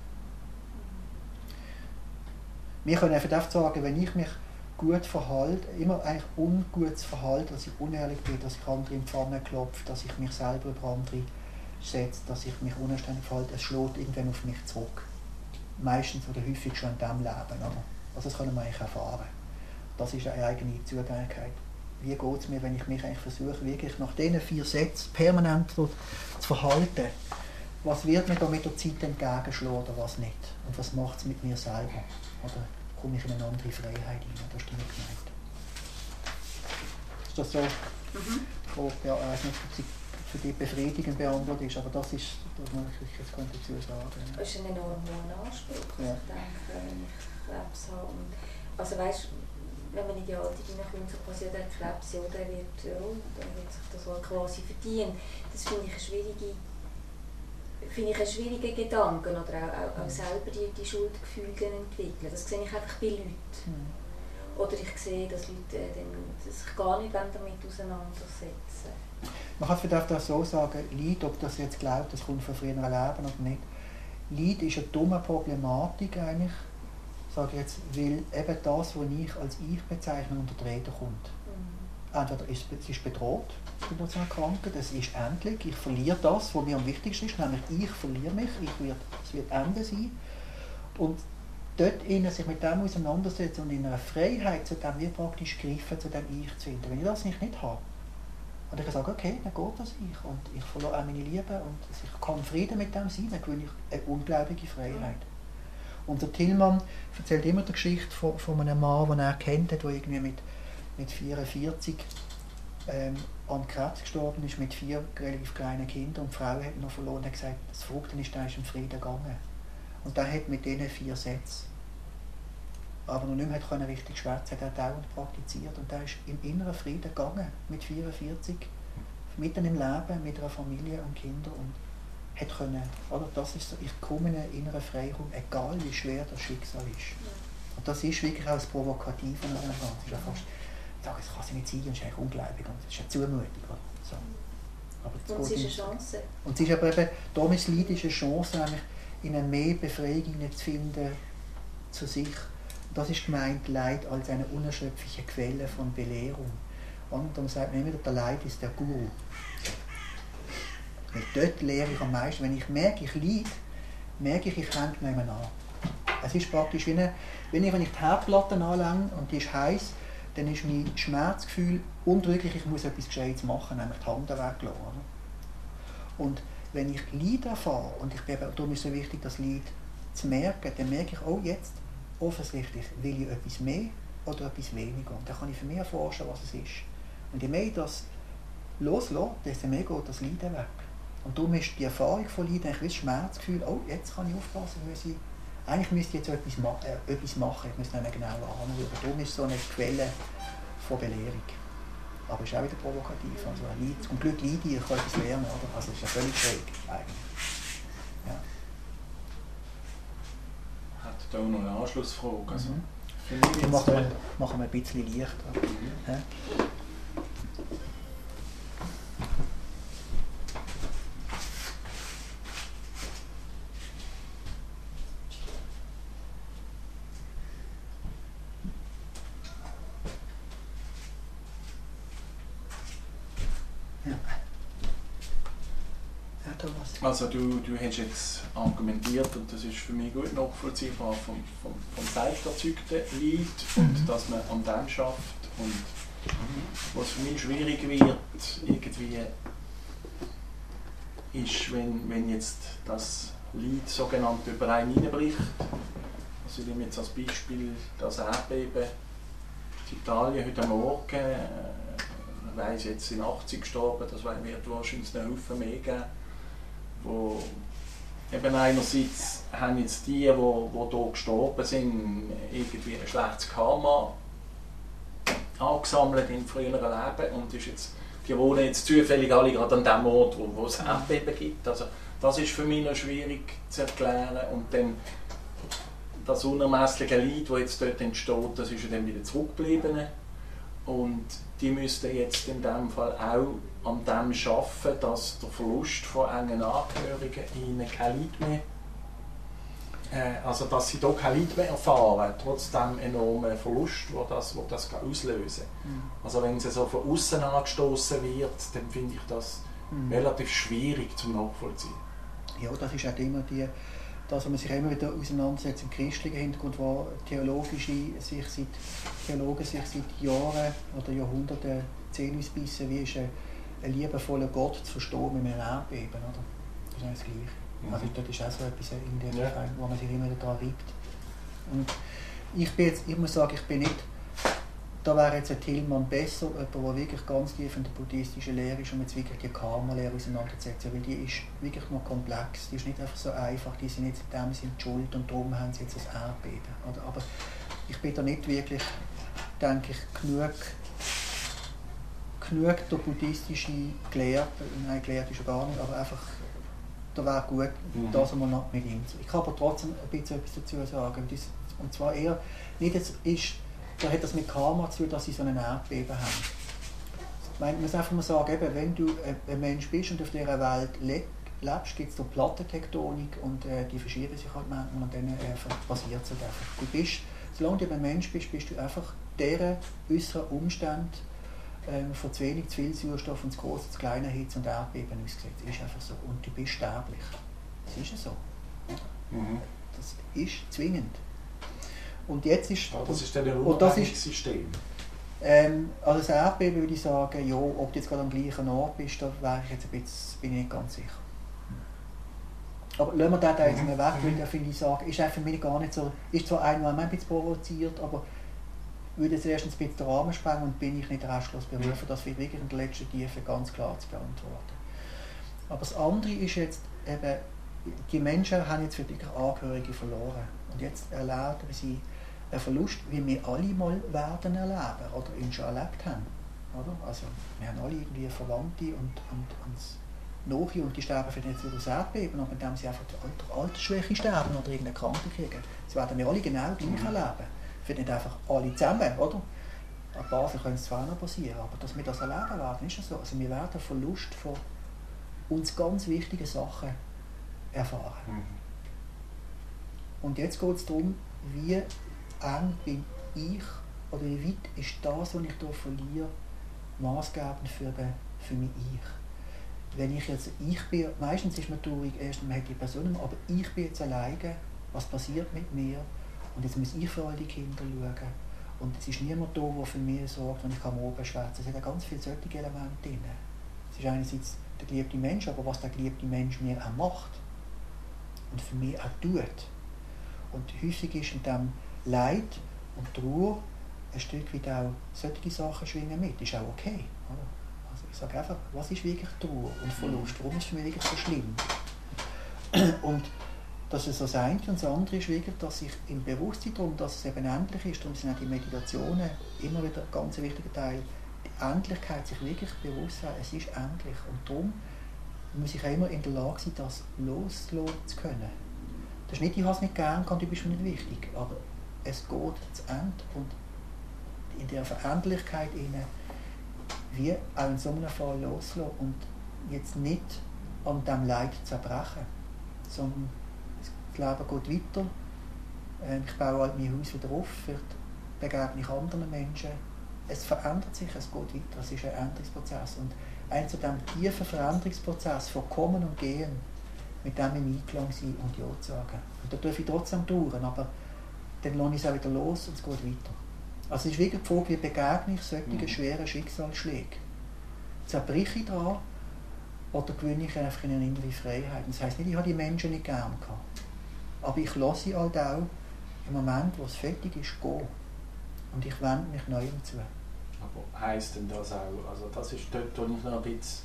Wir können einfach sagen, wenn ich mich gut verhalte, immer eigentlich ungutes Verhalten, dass ich unehrlich bin, dass ich andere in die Pfanne klopfe, dass ich mich selber über andere setze, dass ich mich unanständig verhalte, es schlägt irgendwann auf mich zurück. Meistens oder häufig schon in diesem Leben. Also das können wir eigentlich erfahren. Das ist eine eigene Zugänglichkeit. Wie geht es mir, wenn ich mich eigentlich versuche, wirklich nach diesen vier Sätzen permanent zu verhalten? Was wird mir da mit der Zeit entgegenschlagen oder was nicht? Und was macht es mit mir selber? Oder komme ich in eine andere Freiheit hinein? Das ist damit gemeint. Ist das so? Mhm. Oh, ja, ich weiß nicht, ob sie für die befriedigend beantwortet ist, aber das ist, das muss ich jetzt dazu sagen. Das ist ein enorm hoher Anspruch, ja. Ich denke, wenn ich Krebs habe. Also weißt, wenn man in die Haltung hineinkommt, so quasi der Krebs, ja, der wird, ja, der wird sich das auch quasi verdienen. Das finde ich eine schwierige, finde ich einen schwierigen Gedanken, oder auch, auch, auch selber die, die Schuldgefühle entwickeln. Das sehe ich einfach bei Leuten. Mhm. Oder ich sehe, dass Leute äh, sich gar nicht damit auseinandersetzen. Man kann vielleicht auch so sagen, Leid, ob das jetzt glaubt, das kommt von früheren Leben oder nicht. Leid ist eine dumme Problematik eigentlich, sage ich jetzt, weil eben das, was ich als Ich bezeichne, unter die Rede kommt. Mhm. Entweder ist es ist bedroht, durch eine Krankheit, es ist endlich, ich verliere das, was mir am wichtigsten ist, nämlich ich verliere mich, ich wird, es wird Ende sein. Und dort innen sich mit dem auseinandersetzen und in einer Freiheit zu dem wie praktisch greifen, zu dem Ich zu finden. Wenn ich das nicht, nicht habe, und ich sage, okay, dann geht das Ich und ich verliere auch meine Liebe und ich kann Frieden mit dem sein, dann gewinne ich eine unglaubliche Freiheit. Und der Tillmann erzählt immer die Geschichte von, von einem Mann, den er kennt, der irgendwie mit, mit vierundvierzig ähm, an Krebs gestorben ist, mit vier relativ kleinen Kindern, und die Frau hat ihn noch verloren und hat gesagt, das Verrückte ist, der ist im Frieden gegangen. Und der hat mit diesen vier Sätzen, aber noch nicht mehr können richtig schwätzen, hat er dauernd praktiziert und der ist im inneren Frieden gegangen, mit vierundvierzig, mitten im Leben, mit einer Familie und Kindern und hat können, oder das ist so, ich komme in einen inneren Freiraum, egal wie schwer das Schicksal ist. Und das ist wirklich auch das Provokative an dem Ganzen. Ich sage, das kann es nicht sein, das ist eigentlich unglaublich, das ist eine Zumutung. So. Aber und es ist eine Chance. Und es ist aber eben, darum ist das Leid eine Chance, nämlich in eine mehr Befreiung zu finden zu sich. Das ist gemeint, Leid als eine unerschöpfliche Quelle von Belehrung. Und dann sagt man immer, der Leid ist der Guru. Weil dort lehre ich am meisten. Wenn ich merke, ich leide, merke ich, ich hänge nicht mehr an. Es ist praktisch, wie eine, wenn ich, wenn ich die Herdplatte anlänge und die ist heiß, dann ist mein Schmerzgefühl undrücklich, ich muss etwas Gescheites machen, nämlich die Hand weglassen. Und wenn ich Leid erfahre, und ich bin, darum ist es so wichtig, das Leid zu merken, dann merke ich, oh jetzt, offensichtlich will ich etwas mehr oder etwas weniger. Und dann kann ich für mich erforschen, was es ist. Und je mehr ich das loslasse, desto mehr geht das Leiden weg. Und darum ist die Erfahrung von Leiden eigentlich wie das Schmerzgefühl, oh, jetzt kann ich aufpassen, muss ich, eigentlich müsste ich jetzt etwas, ma äh, etwas machen, ich muss nicht mehr genau anschauen. Darum ist es so eine Quelle von Belehrung. Aber es ist auch wieder provokativ. Also, Leid, zum Glück leide ich, ich kann etwas lernen. Oder? Also, es ist ja völlig schräg eigentlich. Ja. Hat da auch noch eine Anschlussfrage? Also, mhm. Wir machen, wir, machen wir ein bisschen leichter. Mhm. Ja. Also du, du hast jetzt argumentiert, und das ist für mich gut nachvollziehbar, vom, vom, vom selbsterzeugten Leid und Mhm. dass man an dem schafft. Und was für mich schwierig wird, irgendwie, ist, wenn, wenn jetzt das Leid sogenannt über einen hineinbricht. Also ich nehme jetzt als Beispiel das Erdbeben in Italien heute Morgen. Äh, ich weiss, jetzt sind achtzig gestorben, das wird wahrscheinlich einen Haufen mehr geben. Wo eben einerseits haben jetzt die, die, die hier gestorben sind, irgendwie ein schlechtes Karma angesammelt im früheren Leben und ist jetzt, die wohnen jetzt zufällig alle gerade an dem Ort, wo, wo es Erdbeben gibt. Also das ist für mich noch schwierig zu erklären. Und dann das unermessliche Leid, das jetzt dort entsteht, das ist ja dann wieder zurückgeblieben. Und die müssten jetzt in dem Fall auch an dem arbeiten, dass der Verlust von engen Angehörigen ihnen kein Leid mehr, äh, also dass sie hier kein Leid mehr erfahren, trotz dem enormen Verlust, den das, wo das auslösen kann. Mhm. Also wenn es so von außen angestoßen wird, dann finde ich das Mhm. relativ schwierig zum Nachvollziehen. Ja, das ist auch immer die, das, was man sich immer wieder auseinandersetzt im christlichen Hintergrund, wo theologische sich seit, Theologen sich seit Jahren oder Jahrhunderten Zähne ausbissen, wie ist ein, ein liebevoller Gott zu verstehen mit einem Erdbeben. Oder? Das ist eigentlich das Gleiche. Mhm. Also das ist auch so etwas, in der Ja. wo man sich immer wieder daran reibt. Und ich, bin jetzt, ich muss sagen, ich bin nicht, da wäre jetzt ein Tillmann besser, jemand, der wirklich ganz tief in der buddhistischen Lehre ist und jetzt wirklich die Karma-Lehre auseinandersetzen, weil die ist wirklich noch komplex, die ist nicht einfach so einfach, die sind jetzt in dem Sinne schuld und darum haben sie jetzt das Erdbeben. Oder? Aber ich bin da nicht wirklich, denke ich, genug, genug der buddhistische Gelehrte, nein, gelehrt ist er gar nicht, aber einfach, da wäre gut, Mhm. das einmal noch mit ihm zu. Ich kann aber trotzdem ein bisschen etwas dazu sagen, das, und zwar eher, nicht jetzt ist, da hat das mit Karma zu tun, dass sie so einen Erdbeben haben. Ich meine, man muss einfach mal sagen, eben, wenn du ein Mensch bist und auf dieser Welt le lebst, gibt es da Plattentektonik und äh, die verschieben sich halt manchmal und dann äh, passiert es halt einfach. Du bist, solange du ein Mensch bist, bist du einfach deren äußeren Umständen ähm, von zu wenig, zu viel Sauerstoff und zu groß, zu kleiner Hitze und Erdbeben ausgesetzt. Das ist einfach so. Und du bist sterblich. Das ist ja so. Mhm. Das ist zwingend. Und jetzt ist, Ja, das ist dann ein und das unabhängiges ist, System. ähm, also das Erdbeben würde ich sagen, ja, ob du jetzt gerade am gleichen Ort bist, da wäre ich jetzt ein bisschen, bin ich nicht ganz sicher. Aber lassen wir den da jetzt mal weg, weil da finde ich sagen, ist für mich gar nicht so, ist zwar einmal ein bisschen provoziert, aber würde jetzt erstens ein bisschen den Rahmen sprengen und bin ich nicht restlos berufen, das wirklich in der letzten Tiefe ganz klar zu beantworten. Aber das andere ist jetzt eben, die Menschen haben jetzt wirklich Angehörige verloren und jetzt erleben sie einen Verlust, wie wir alle mal werden erleben oder ihn schon erlebt haben. Oder? Also wir haben alle irgendwie Verwandte und, und, und Nachhi und die sterben vielleicht nicht durch das Erdbeben, aber indem sie einfach durch Altersschwäche sterben oder irgendeine Krankheit kriegen. Das werden wir alle genau gleich Mhm. erleben. Vielleicht nicht einfach alle zusammen, oder? An Basel könnte es zwar noch passieren, aber dass wir das erleben werden, ist ja so. Also wir werden einen Verlust von uns ganz wichtigen Sachen erfahren. Mhm. Und jetzt geht es darum, wie eng bin ich oder wie weit ist das, was ich hier verliere, maßgebend für, den, für mich ich. Wenn ich jetzt, ich bin, meistens ist man traurig, erst man hat die Person, aber ich bin jetzt alleine, was passiert mit mir und jetzt muss ich für all die Kinder schauen und es ist niemand da, der für mich sorgt und ich kann morgen schwätzen. Es hat ja ganz viele solche Elemente drin. Es ist einerseits der geliebte Mensch, aber was der geliebte Mensch mir auch macht und für mich auch tut. Und häufig ist in diesem Leid und Trauer ein Stück weit auch solche Sachen schwingen mit. Das ist auch okay. Oder? Also ich sage einfach, was ist wirklich Trauer und Verlust? Warum ist es für mich wirklich so schlimm? Und das ist das eine und das andere ist wirklich, dass ich im Bewusstsein darum, dass es eben endlich ist, darum sind auch die Meditationen immer wieder ein ganz wichtiger Teil, die Endlichkeit sich wirklich bewusst sein, es ist endlich. Und darum muss ich auch immer in der Lage sein, das loslassen zu können. Das ist nicht, ich habe es nicht gern, du bist mir nicht wichtig, aber es geht zu Ende und in der Veränderlichkeit innen, wie auch in so einem Fall loslassen und jetzt nicht an diesem Leid zerbrechen, sondern das Leben geht weiter, ich baue halt mein Haus wieder auf, vielleicht begegne ich anderen Menschen, es verändert sich, es geht weiter, es ist ein Änderungsprozess und ein zu diesem tiefen Veränderungsprozess von Kommen und Gehen mit dem im Einklang sein und Ja zu sagen. Und da darf ich trotzdem dauern, aber dann lasse ich es auch wieder los und es geht weiter. Also es ist wirklich die Frage, wie begegne ich solchen mhm. schweren Schicksalsschlägen? Zerbrich ich daran oder gewinne ich einfach in eine innere Freiheit? Das heisst nicht, ich habe die Menschen nicht gern gehabt. Aber ich lasse sie halt auch im Moment, wo es fertig ist, gehen. Und ich wende mich neuem zu. Aber heisst denn das auch, also das ist dort, wo ich noch ein bisschen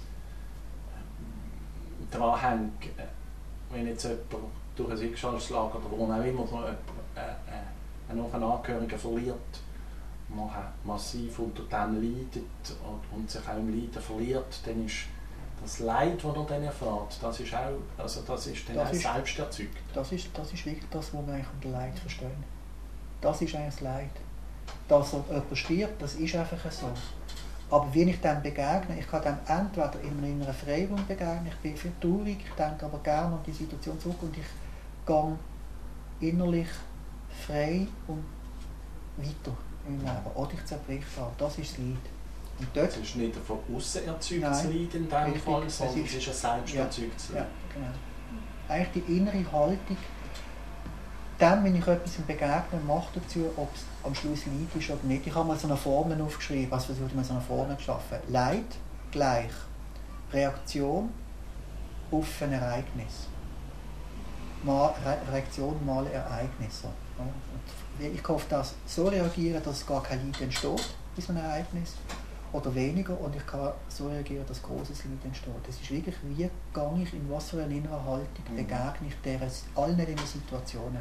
dran hänge, wenn jetzt jemand durch ein Schicksalsschlag oder warum auch immer so einen Angehörigen verliert, man massiv unter dem leidet und sich auch im Leiden verliert, dann ist das Leid, das er dann erfährt, das ist auch, also das ist dann das auch ist, selbst erzeugt. Das ist, das ist wirklich das, was wir eigentlich unter Leid verstehen. Das ist eigentlich das Leid. Dass jemand stirbt, das ist einfach so. Aber wenn ich dem begegne, ich kann dem entweder in einer Freiung begegnen, ich bin viel traurig, ich denke aber gerne an die Situation zurück und ich gehe innerlich frei und weiter im Leben. Oder ich zerbrich da. Das ist das Leid. Und dort, das ist nicht ein von außen erzeugtes Leid in diesem Fall, sondern es ist, ist ein selbst erzeugtes Leid. Ja, genau. Eigentlich die innere Haltung, dann, wenn ich etwas begegne, macht dazu, ob es am Schluss Leid ist oder nicht. Ich habe mal so eine Formel aufgeschrieben, also versuche ich mal so eine Formel geschaffen. Leid gleich Reaktion auf ein Ereignis. Mal Re Reaktion mal Ereignisse. Ich hoffe, dass so reagieren, dass gar kein Leid entsteht bei so einem Ereignis. Oder weniger, und ich kann so reagieren, dass großes Leid entsteht. Es ist wirklich, wie gehe ich, in was für einer inneren Haltung begegne ich der, allen diesen Situationen.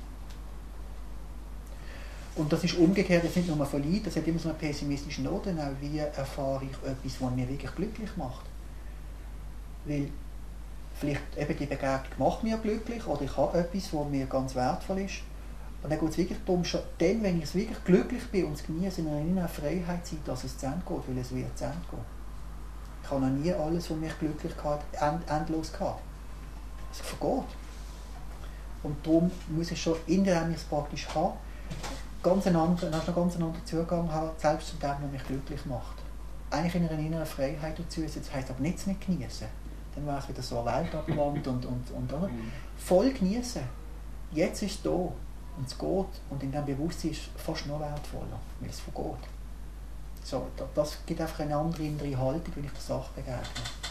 Und das ist umgekehrt, das ist nicht nur von Leid, das hat immer so eine pessimistische Note, auch wie erfahre ich etwas, was mich wirklich glücklich macht. Weil vielleicht eben die Begegnung macht mich glücklich, oder ich habe etwas, was mir ganz wertvoll ist. Und dann geht es wirklich darum, schon dann, wenn ich wirklich glücklich bin und es genieße, in einer Freiheit sein, dass es zu Ende geht, weil es wird zu Ende gehen. Ich habe noch nie alles, was mich glücklich hat, end, endlos gehabt. Es vergeht. Und darum muss ich schon, indem ich es praktisch habe, ganz einen anderen, einen ganz anderen Zugang haben, selbst zu dem, was mich glücklich macht. Eigentlich in einer inneren Freiheit dazu ist, das heisst aber nichts nicht genießen. Dann wäre es wieder so Welt abgewandt und, und, und oder? Voll genießen. Jetzt ist es da. Und es geht, und in diesem Bewusstsein ist es fast noch wertvoller, weil es vergeht. So, das gibt einfach eine andere innere Haltung, wenn ich der Sache begegne.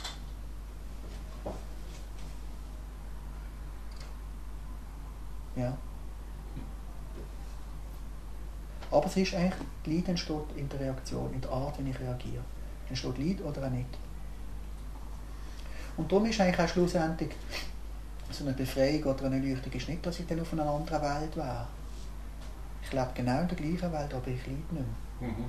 Ja. Aber es ist eigentlich, Leid entsteht in der Reaktion, in der Art, wie ich reagiere. Entsteht Leid oder auch nicht. Und darum ist eigentlich auch schlussendlich so eine Befreiung oder eine Erleuchtung ist nicht, dass ich dann auf einer anderen Welt wäre. Ich lebe genau in der gleichen Welt, aber ich leide nicht mehr. Mhm.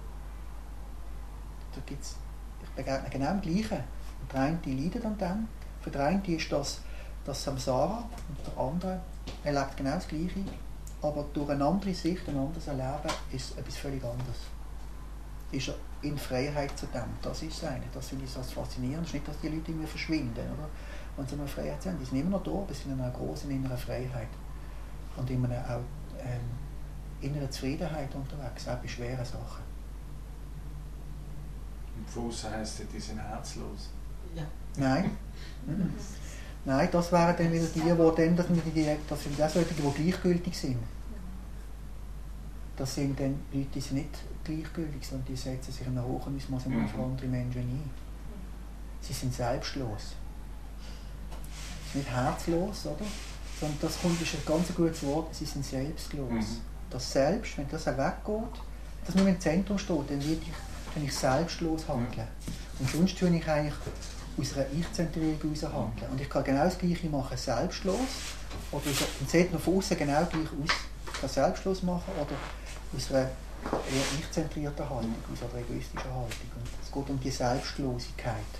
Da gibt's, ich begegne genau dem Gleichen. Und der eine leidet an dem. Für den einen ist das, das Samsara und der andere erlebt genau das Gleiche. Aber durch eine andere Sicht, ein anderes Erleben ist etwas völlig anderes. Ist er in Freiheit zu dem. Das ist das eine. Das finde ich so faszinierend. Es ist nicht, dass die Leute irgendwie verschwinden, oder? Und so eine Freiheit sind. Die sind immer noch da, aber sie sind in einer großen inneren Freiheit. Und in einer auch, ähm, inneren Zufriedenheit unterwegs, auch bei schweren Sachen. Und von außen heisst das, die sind herzlos? Ja. Nein. Mhm. Nein, das wären dann wieder die, die dann, das sind die, das sind auch solche, die gleichgültig sind. Das sind dann Leute, die sind nicht gleichgültig, sondern die setzen sich in einem hohen Ausmaß für andere Menschen ein. Sie sind selbstlos. Sie sind nicht herzlos, oder? Sondern das kommt, ist ein ganz gutes Wort, sie sind selbstlos. Mhm. Das Selbst, wenn das weggeht, das nur im Zentrum steht, dann will ich, kann ich selbstlos handeln. Mhm. Und sonst tue ich eigentlich aus einer Ich-Zentrierung heraus handeln. Und ich kann genau das Gleiche machen, selbstlos, oder und sieht noch von außen genau gleich aus. Ich kann selbstlos machen oder aus einer eher ich-zentrierten Haltung, aus einer egoistischen Haltung. Und es geht um die Selbstlosigkeit.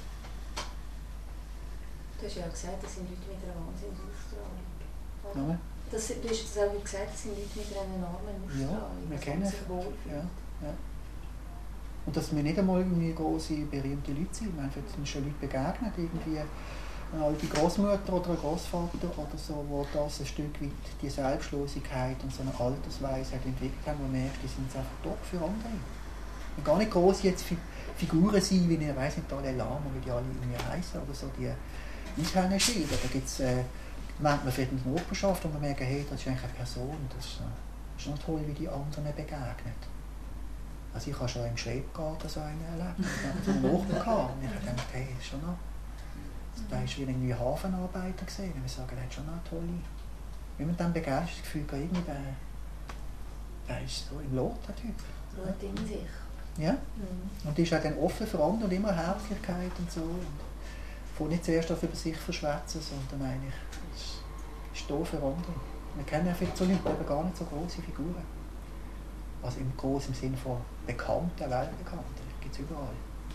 Du hast ja auch gesagt, das sind Leute mit einer Wahnsinnsausstrahlung. Ja. Das, du hast es auch gesagt, das sind Leute mit einer enormen Ausstrahlung. Ja, wir kennen es. Ja, ja. Und dass wir nicht einmal irgendwie große, berühmte Leute sind. Ich meine, jetzt sind schon Leute begegnet, irgendwie eine alte Großmutter oder ein Großvater oder so, wo das ein Stück weit die Selbstlosigkeit und so eine Altersweisheit entwickelt haben, wo man merkt, die sind jetzt einfach top für andere. Und gar nicht groß jetzt Figuren sein, wie ich weiss nicht, Dalai Lama, wie die alle irgendwie heißen, oder so, die interne Schilder. Da gibt es äh, manchmal vielleicht eine Nachbarschaft, und man merkt, hey, das ist eigentlich eine Person, das ist, äh, ist noch toll, wie die anderen begegnet. Also ich habe schon im Schwebgarten so einen erlebt, ich habe so einen Nachbarn gehabt, und ich habe gedacht, hey, ist schon noch, da war wie irgendwie ein Hafenarbeiter gesehen, und wir sagen, der hat schon noch tolle, wenn man dann begeistert, das Gefühl, irgendwie, der, der ist so im Lot, der Typ. Ruht in sich. Ja, Mhm. und die ist auch dann offen für andere und immer Herzlichkeit und so. Und von nicht zuerst auf über sich verschwätzen, sondern eigentlich ist, ist da für andere. Wir kennen ja viele so Leute, aber gar nicht so große Figuren. Also im großen Sinn von bekannten, weltbekannten. Das gibt es überall.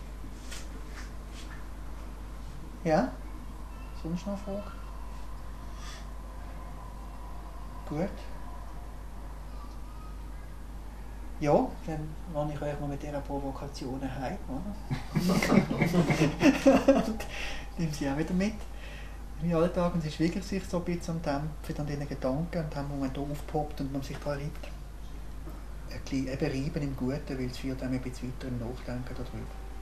Ja? Sonst noch eine Frage? Gut. Ja, dann mache ich euch mal mit dieser Provokation heim, oder? Nehmen Sie auch wieder mit. Im Alltag, und es ist wirklich sich so ein bisschen an dem, für an diesen Gedanken und dem, wo man da aufpoppt und man sich da reibt, ein bisschen eben reiben im Guten, weil es führt einem ein bisschen weiter im Nachdenken darüber.